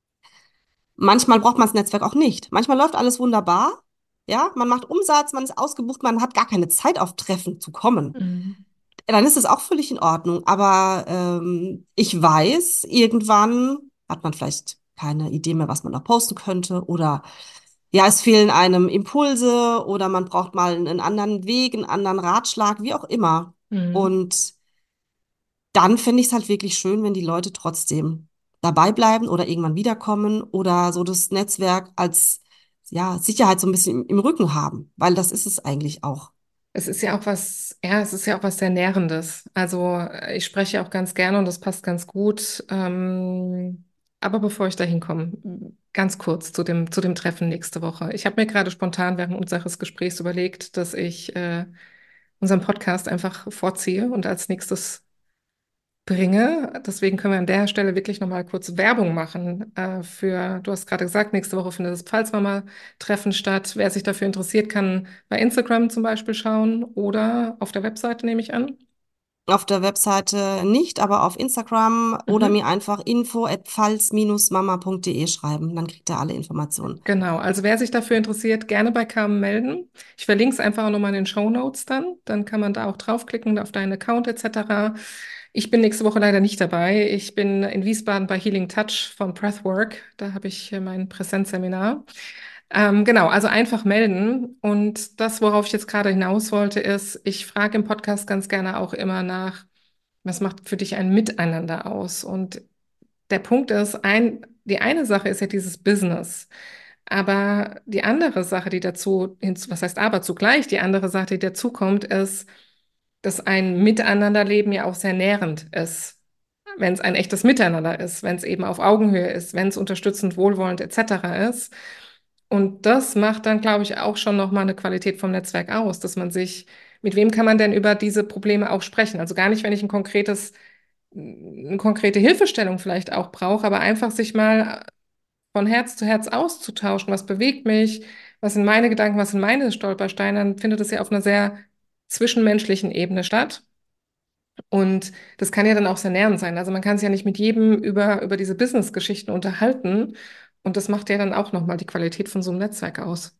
[SPEAKER 2] manchmal braucht man das Netzwerk auch nicht. Manchmal läuft alles wunderbar. Ja, man macht Umsatz, man ist ausgebucht, man hat gar keine Zeit auf Treffen zu kommen.
[SPEAKER 1] Mhm.
[SPEAKER 2] Dann ist es auch völlig in Ordnung. Aber ähm, ich weiß, irgendwann hat man vielleicht keine Idee mehr, was man noch posten könnte. Oder ja, es fehlen einem Impulse oder man braucht mal einen anderen Weg, einen anderen Ratschlag, wie auch immer.
[SPEAKER 1] Mhm.
[SPEAKER 2] Und dann fände ich es halt wirklich schön, wenn die Leute trotzdem dabei bleiben oder irgendwann wiederkommen oder so das Netzwerk als ja, Sicherheit so ein bisschen im, im Rücken haben, weil das ist es eigentlich auch.
[SPEAKER 1] Es ist ja auch was, ja, es ist ja auch was sehr Nährendes. Also äh, ich spreche auch ganz gerne und das passt ganz gut. Ähm, aber bevor ich dahin komme, ganz kurz zu dem, zu dem Treffen nächste Woche. Ich habe mir gerade spontan während unseres Gesprächs überlegt, dass ich äh, unseren Podcast einfach vorziehe und als nächstes bringe. Deswegen können wir an der Stelle wirklich nochmal kurz Werbung machen äh, für, du hast gerade gesagt, nächste Woche findet das Pfalzmama-Treffen statt. Wer sich dafür interessiert, kann bei Instagram zum Beispiel schauen oder auf der Webseite, nehme ich an.
[SPEAKER 2] Auf der Webseite nicht, aber auf Instagram oder
[SPEAKER 1] Mhm.
[SPEAKER 2] mir einfach info at pfalz-mama punkt de schreiben, dann kriegt ihr alle Informationen.
[SPEAKER 1] Genau, also wer sich dafür interessiert, gerne bei Carmen melden. Ich verlinke es einfach auch nochmal in den Show Notes dann. Dann kann man da auch draufklicken auf deinen Account et cetera. Ich bin nächste Woche leider nicht dabei. Ich bin in Wiesbaden bei Healing Touch von Breathwork. Da habe ich äh, mein Präsenzseminar. Ähm, genau, also einfach melden. Und das, worauf ich jetzt gerade hinaus wollte, ist, ich frage im Podcast ganz gerne auch immer nach, was macht für dich ein Miteinander aus? Und der Punkt ist, ein, die eine Sache ist ja dieses Business. Aber die andere Sache, die dazu, hinzu- was heißt aber zugleich, die andere Sache, die dazu kommt, ist, dass ein Miteinanderleben ja auch sehr nährend ist. Wenn es ein echtes Miteinander ist, wenn es eben auf Augenhöhe ist, wenn es unterstützend, wohlwollend et cetera ist. Und das macht dann, glaube ich, auch schon nochmal eine Qualität vom Netzwerk aus, dass man sich, mit wem kann man denn über diese Probleme auch sprechen? Also gar nicht, wenn ich ein konkretes, eine konkrete Hilfestellung vielleicht auch brauche, aber einfach sich mal von Herz zu Herz auszutauschen, was bewegt mich, was sind meine Gedanken, was sind meine Stolpersteine, dann findet es ja auf einer sehr zwischenmenschlichen Ebene statt. Und das kann ja dann auch sehr nährend sein. Also man kann sich ja nicht mit jedem über, über diese Business-Geschichten unterhalten. Und das macht ja dann auch nochmal die Qualität von so einem Netzwerk aus.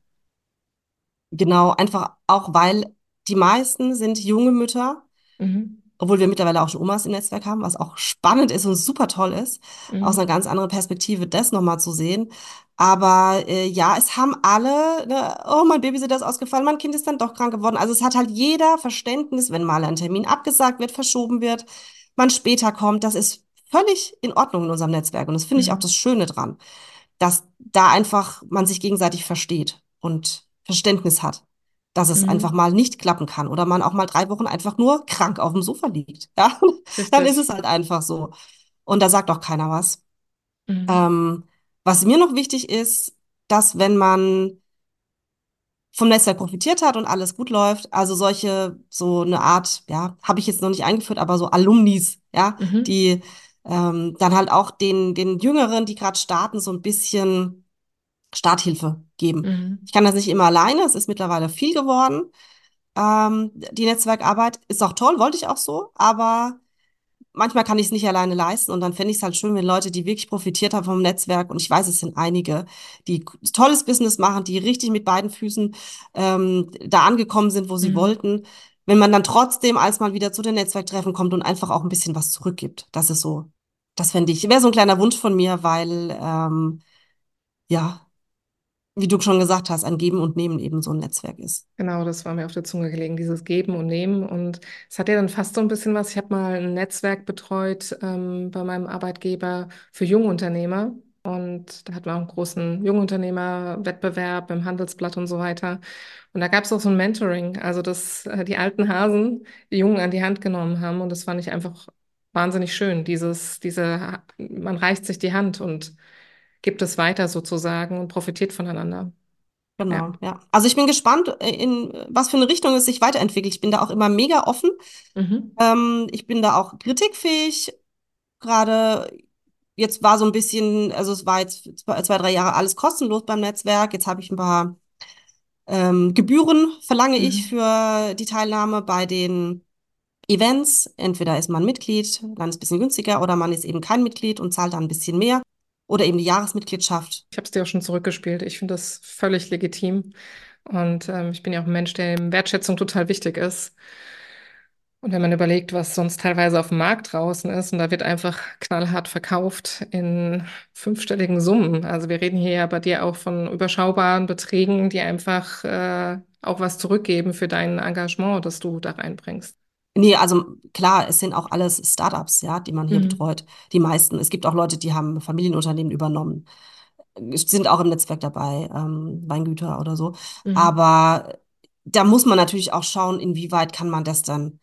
[SPEAKER 2] Genau, einfach auch, weil die meisten sind junge Mütter,
[SPEAKER 1] Mhm.
[SPEAKER 2] obwohl wir mittlerweile auch schon Omas im Netzwerk haben, was auch spannend ist und super toll ist, aus einer
[SPEAKER 1] Mhm.
[SPEAKER 2] ganz anderen Perspektive das nochmal zu sehen. Aber äh, ja, es haben alle, ne, oh, mein Babysitter ist ausgefallen, mein Kind ist dann doch krank geworden. Also es hat halt jeder Verständnis, wenn mal ein Termin abgesagt wird, verschoben wird, man später kommt. Das ist völlig in Ordnung in unserem Netzwerk. Und das finde ich auch das
[SPEAKER 1] Mhm.
[SPEAKER 2] Schöne dran, dass da einfach man sich gegenseitig versteht und Verständnis hat, dass es einfach
[SPEAKER 1] Mhm.
[SPEAKER 2] mal nicht klappen kann oder man auch mal drei Wochen einfach nur krank auf dem Sofa liegt. Ja, dann ist
[SPEAKER 1] Richtig.
[SPEAKER 2] es halt einfach so. Und da sagt auch keiner was.
[SPEAKER 1] Mhm.
[SPEAKER 2] Ähm, was mir noch wichtig ist, dass wenn man vom Netzwerk profitiert hat und alles gut läuft, also solche, so eine Art, ja, habe ich jetzt noch nicht eingeführt, aber so Alumnis, ja,
[SPEAKER 1] Mhm.
[SPEAKER 2] die ähm, dann halt auch den, den Jüngeren, die gerade starten, so ein bisschen Starthilfe geben.
[SPEAKER 1] Mhm.
[SPEAKER 2] Ich kann das nicht immer alleine, es ist mittlerweile viel geworden. Ähm, die Netzwerkarbeit ist auch toll, wollte ich auch so, aber manchmal kann ich es nicht alleine leisten und dann fände ich es halt schön, wenn Leute, die wirklich profitiert haben vom Netzwerk, und ich weiß, es sind einige, die tolles Business machen, die richtig mit beiden Füßen ähm, da angekommen sind, wo sie
[SPEAKER 1] Mhm.
[SPEAKER 2] wollten, wenn man dann trotzdem als mal wieder zu den Netzwerktreffen kommt und einfach auch ein bisschen was zurückgibt. Das ist so. Das fände ich, wäre so ein kleiner Wunsch von mir, weil, ähm, ja, wie du schon gesagt hast, ein Geben und Nehmen eben so ein Netzwerk ist.
[SPEAKER 1] Genau, das war mir auf der Zunge gelegen, dieses Geben und Nehmen. Und es hat ja dann fast so ein bisschen was. Ich habe mal ein Netzwerk betreut ähm, bei meinem Arbeitgeber für Jungunternehmer. Und da hatten wir auch einen großen Jungunternehmerwettbewerb im Handelsblatt und so weiter. Und da gab es auch so ein Mentoring, also dass äh, die alten Hasen die Jungen an die Hand genommen haben. Und das fand ich einfach wahnsinnig schön. Dieses, diese, man reicht sich die Hand und gibt es weiter sozusagen und profitiert voneinander. Ja.
[SPEAKER 2] Genau, ja. Also ich bin gespannt, äh, in was für eine Richtung es sich weiterentwickelt. Ich bin da auch immer mega offen.
[SPEAKER 1] Mhm.
[SPEAKER 2] Ähm, ich bin da auch kritikfähig. Gerade jetzt war so ein bisschen, also es war jetzt zwei, zwei, drei Jahre alles kostenlos beim Netzwerk. Jetzt habe ich ein paar ähm, Gebühren, verlange ich
[SPEAKER 1] Mhm.
[SPEAKER 2] für die Teilnahme bei den Events. Entweder ist man Mitglied, dann ist es ein bisschen günstiger, oder man ist eben kein Mitglied und zahlt dann ein bisschen mehr. Oder eben die Jahresmitgliedschaft.
[SPEAKER 1] Ich habe es dir auch schon zurückgespielt. Ich finde das völlig legitim. Und ähm, ich bin ja auch ein Mensch, dem Wertschätzung total wichtig ist. Und wenn man überlegt, was sonst teilweise auf dem Markt draußen ist, und da wird einfach knallhart verkauft in fünfstelligen Summen. Also wir reden hier ja bei dir auch von überschaubaren Beträgen, die einfach äh, auch was zurückgeben für dein Engagement, das du da reinbringst.
[SPEAKER 2] Nee, also klar, es sind auch alles Startups, ja, die man hier
[SPEAKER 1] Mhm.
[SPEAKER 2] betreut. Die meisten. Es gibt auch Leute, die haben Familienunternehmen übernommen. Es sind auch im Netzwerk dabei, ähm, Weingüter oder so.
[SPEAKER 1] Mhm.
[SPEAKER 2] Aber da muss man natürlich auch schauen, inwieweit kann man das dann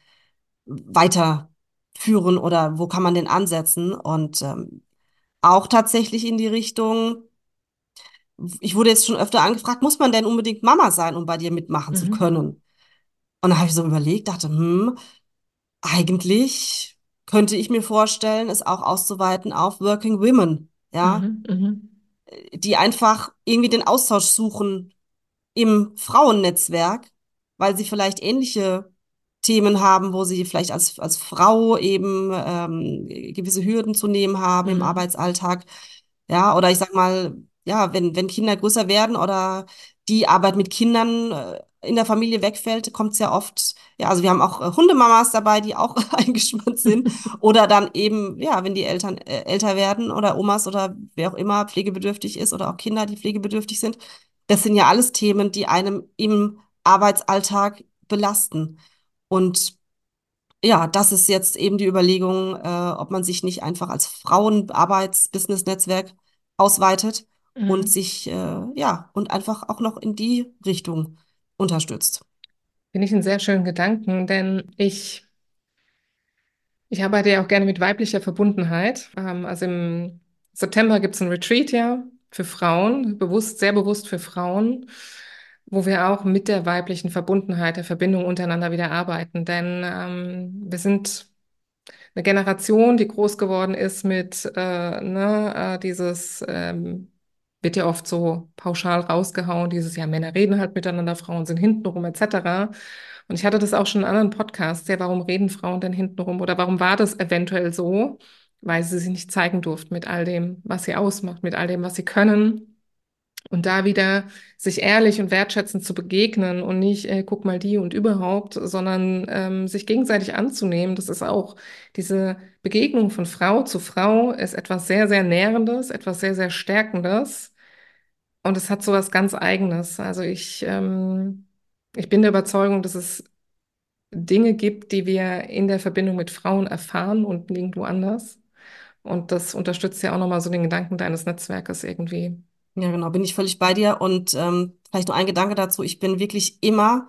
[SPEAKER 2] weiterführen oder wo kann man den ansetzen. Und ähm, auch tatsächlich in die Richtung, ich wurde jetzt schon öfter angefragt, muss man denn unbedingt Mama sein, um bei dir mitmachen zu
[SPEAKER 1] Mhm.
[SPEAKER 2] können? Und da habe ich so überlegt, dachte, hm, eigentlich könnte ich mir vorstellen, es auch auszuweiten auf Working Women, ja,
[SPEAKER 1] Mhm. Mhm.
[SPEAKER 2] die einfach irgendwie den Austausch suchen im Frauennetzwerk, weil sie vielleicht ähnliche Themen haben, wo sie vielleicht als, als Frau eben ähm, gewisse Hürden zu nehmen haben im
[SPEAKER 1] Mhm.
[SPEAKER 2] Arbeitsalltag. Ja, oder ich sag mal, ja, wenn, wenn Kinder größer werden oder die Arbeit mit Kindern äh, in der Familie wegfällt, kommt es ja oft, ja, also wir haben auch äh, Hundemamas dabei, die auch eingespannt sind. Oder dann eben, ja, wenn die Eltern äh, älter werden oder Omas oder wer auch immer pflegebedürftig ist oder auch Kinder, die pflegebedürftig sind. Das sind ja alles Themen, die einem im Arbeitsalltag belasten. Und ja, das ist jetzt eben die Überlegung, äh, ob man sich nicht einfach als Frauenarbeits-Business-Netzwerk ausweitet und
[SPEAKER 1] Mhm.
[SPEAKER 2] sich, äh, ja, und einfach auch noch in die Richtung unterstützt.
[SPEAKER 1] Finde ich einen sehr schönen Gedanken, denn ich Ich arbeite ja auch gerne mit weiblicher Verbundenheit. Ähm, also im September gibt es ein Retreat ja für Frauen, bewusst, sehr bewusst für Frauen, wo wir auch mit der weiblichen Verbundenheit, der Verbindung untereinander wieder arbeiten. Denn ähm, wir sind eine Generation, die groß geworden ist mit, äh, ne, äh, dieses, ähm, wird ja oft so pauschal rausgehauen, dieses, ja, Männer reden halt miteinander, Frauen sind hintenrum, et cetera. Und ich hatte das auch schon in anderen Podcasts, ja, warum reden Frauen denn hintenrum oder warum war das eventuell so? Weil sie sich nicht zeigen durften mit all dem, was sie ausmacht, mit all dem, was sie können. Und da wieder sich ehrlich und wertschätzend zu begegnen und nicht, äh, guck mal die und überhaupt, sondern ähm, sich gegenseitig anzunehmen, das ist auch diese Begegnung von Frau zu Frau ist etwas sehr, sehr Nährendes, etwas sehr, sehr Stärkendes und es hat so was ganz Eigenes. Also ich, ähm, ich bin der Überzeugung, dass es Dinge gibt, die wir in der Verbindung mit Frauen erfahren und nirgendwo anders. Und das unterstützt ja auch nochmal so den Gedanken deines Netzwerkes irgendwie.
[SPEAKER 2] Ja, genau, bin ich völlig bei dir. Und ähm, vielleicht noch ein Gedanke dazu. Ich bin wirklich immer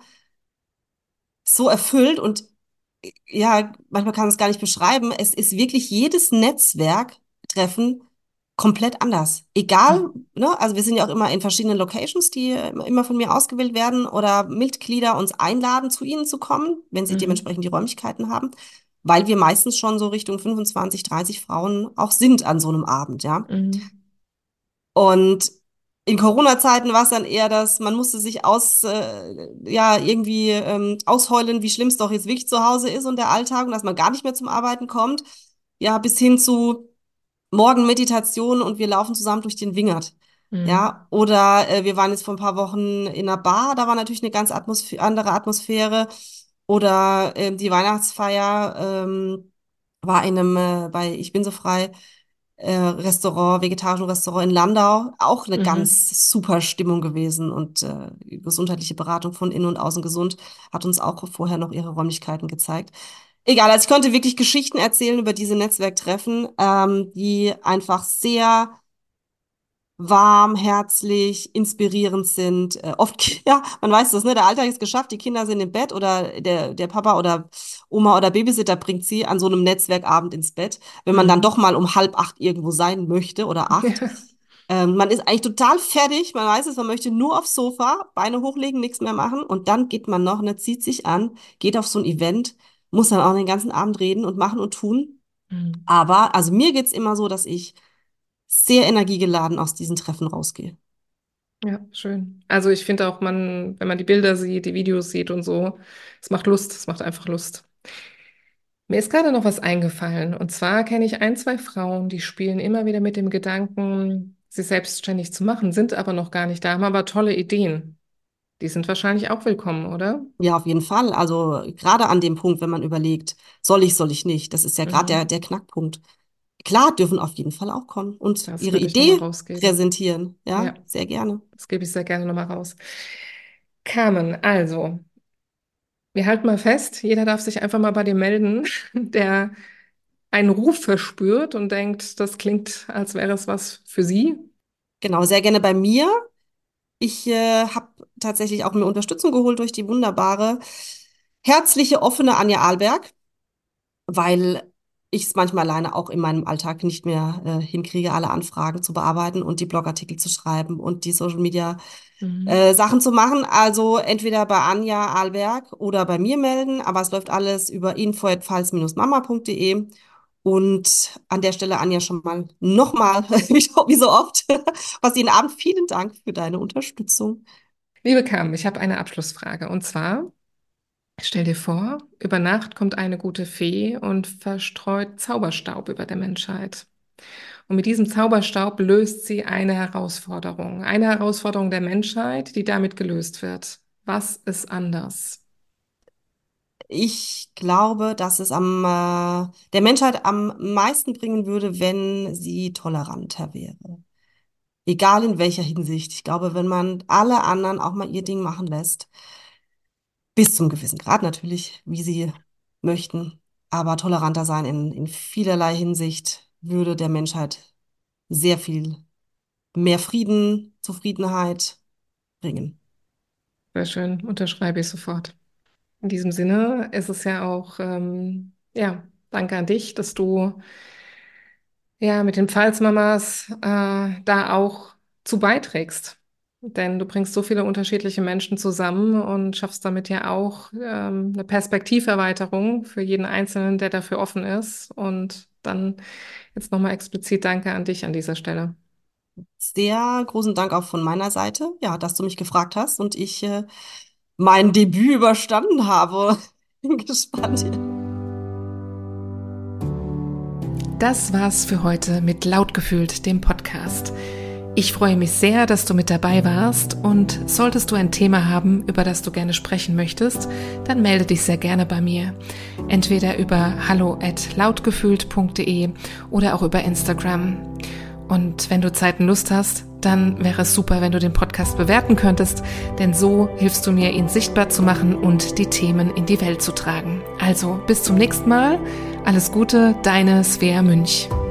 [SPEAKER 2] so erfüllt und ja, manchmal kann man es gar nicht beschreiben. Es ist wirklich jedes Netzwerktreffen komplett anders. Egal,
[SPEAKER 1] Mhm.
[SPEAKER 2] ne? Also wir sind ja auch immer in verschiedenen Locations, die äh, immer von mir ausgewählt werden oder Mitglieder uns einladen, zu ihnen zu kommen, wenn sie
[SPEAKER 1] Mhm.
[SPEAKER 2] dementsprechend die Räumlichkeiten haben, weil wir meistens schon so Richtung fünfundzwanzig, dreißig Frauen auch sind an so einem Abend, ja.
[SPEAKER 1] Mhm.
[SPEAKER 2] Und in Corona-Zeiten war es dann eher das, man musste sich aus, äh, ja, irgendwie ähm, ausheulen, wie schlimm es doch jetzt wirklich zu Hause ist und der Alltag und dass man gar nicht mehr zum Arbeiten kommt. Ja, bis hin zu Morgenmeditation und wir laufen zusammen durch den Wingert.
[SPEAKER 1] Mhm.
[SPEAKER 2] Ja, oder äh, wir waren jetzt vor ein paar Wochen in einer Bar, da war natürlich eine ganz Atmosphä andere Atmosphäre. Oder ähm, die Weihnachtsfeier. Ähm, war in einem, äh, bei Ich bin so frei, äh, Restaurant, vegetarischen Restaurant in Landau, auch eine
[SPEAKER 1] Mhm.
[SPEAKER 2] ganz super Stimmung gewesen und äh, gesundheitliche Beratung von innen und außen gesund hat uns auch vorher noch ihre Räumlichkeiten gezeigt. Egal, also ich konnte wirklich Geschichten erzählen über diese Netzwerktreffen, ähm, die einfach sehr warm, herzlich, inspirierend sind. Äh, oft, ja, man weiß das, ne? Der Alltag ist geschafft, die Kinder sind im Bett oder der, der Papa oder Oma oder Babysitter bringt sie an so einem Netzwerkabend ins Bett. Wenn man dann
[SPEAKER 1] Mhm.
[SPEAKER 2] doch mal um halb acht irgendwo sein möchte oder acht.
[SPEAKER 1] Ja.
[SPEAKER 2] Ähm, man ist eigentlich total fertig, man weiß es, man möchte nur aufs Sofa, Beine hochlegen, nichts mehr machen und dann geht man noch, ne, zieht sich an, geht auf so ein Event, muss dann auch den ganzen Abend reden und machen und tun.
[SPEAKER 1] Mhm.
[SPEAKER 2] Aber, also mir geht's immer so, dass ich sehr energiegeladen aus diesen Treffen rausgehe.
[SPEAKER 1] Ja, schön. Also ich finde auch, man, wenn man die Bilder sieht, die Videos sieht und so, es macht Lust, es macht einfach Lust. Mir ist gerade noch was eingefallen. Und zwar kenne ich ein, zwei Frauen, die spielen immer wieder mit dem Gedanken, sich selbstständig zu machen, sind aber noch gar nicht da, haben aber tolle Ideen. Die sind wahrscheinlich auch willkommen, oder?
[SPEAKER 2] Ja, auf jeden Fall. Also gerade an dem Punkt, wenn man überlegt, soll ich, soll ich nicht, das ist ja gerade der,
[SPEAKER 1] Mhm.
[SPEAKER 2] der Knackpunkt. Klar, dürfen auf jeden Fall auch kommen und
[SPEAKER 1] Das
[SPEAKER 2] ihre
[SPEAKER 1] würde ich nochmal
[SPEAKER 2] Idee
[SPEAKER 1] rausgeben.
[SPEAKER 2] präsentieren. Ja,
[SPEAKER 1] Ja,
[SPEAKER 2] sehr gerne.
[SPEAKER 1] das gebe ich sehr gerne nochmal raus. Carmen, also, wir halten mal fest, jeder darf sich einfach mal bei dir melden, der einen Ruf verspürt und denkt, das klingt, als wäre es was für sie.
[SPEAKER 2] Genau, sehr gerne bei mir. Ich äh, habe tatsächlich auch mir Unterstützung geholt durch die wunderbare, herzliche, offene Anja Ahlberg, weil ich es manchmal alleine auch in meinem Alltag nicht mehr äh, hinkriege, alle Anfragen zu bearbeiten und die Blogartikel zu schreiben und die Social Media
[SPEAKER 1] Mhm.
[SPEAKER 2] äh, Sachen zu machen. Also entweder bei Anja Ahlberg oder bei mir melden, aber es läuft alles über info at pfalz mama punkt de. Und an der Stelle, Anja, schon mal nochmal, wie wie so oft, was jeden Abend, vielen Dank für deine Unterstützung.
[SPEAKER 1] Liebe Carmen, ich habe eine Abschlussfrage. Und zwar, stell dir vor, über Nacht kommt eine gute Fee und verstreut Zauberstaub über der Menschheit. Und mit diesem Zauberstaub löst sie eine Herausforderung, eine Herausforderung der Menschheit, die damit gelöst wird. Was ist anders?
[SPEAKER 2] Ich glaube, dass es am, äh, der Menschheit am meisten bringen würde, wenn sie toleranter wäre. Egal in welcher Hinsicht. Ich glaube, wenn man alle anderen auch mal ihr Ding machen lässt, bis zum gewissen Grad natürlich, wie sie möchten, aber toleranter sein in, in vielerlei Hinsicht würde der Menschheit sehr viel mehr Frieden, Zufriedenheit bringen.
[SPEAKER 1] Sehr schön, unterschreibe ich sofort. In diesem Sinne ist es ja auch, ähm, ja, danke an dich, dass du ja mit den Pfalzmamas äh, da auch zu beiträgst. Denn du bringst so viele unterschiedliche Menschen zusammen und schaffst damit ja auch ähm, eine Perspektiverweiterung für jeden Einzelnen, der dafür offen ist. Und dann jetzt nochmal explizit Danke an dich an dieser Stelle.
[SPEAKER 2] Sehr großen Dank auch von meiner Seite, ja, dass du mich gefragt hast und ich äh, mein Debüt überstanden habe. Bin gespannt.
[SPEAKER 1] Das war's für heute mit Lautgefühlt, dem Podcast. Ich freue mich sehr, dass du mit dabei warst und solltest du ein Thema haben, über das du gerne sprechen möchtest, dann melde dich sehr gerne bei mir. Entweder über hallo at lautgefühlt punkt de oder auch über Instagram. Und wenn du Zeit und Lust hast, dann wäre es super, wenn du den Podcast bewerten könntest, denn so hilfst du mir, ihn sichtbar zu machen und die Themen in die Welt zu tragen. Also bis zum nächsten Mal. Alles Gute, deine Svea Münch.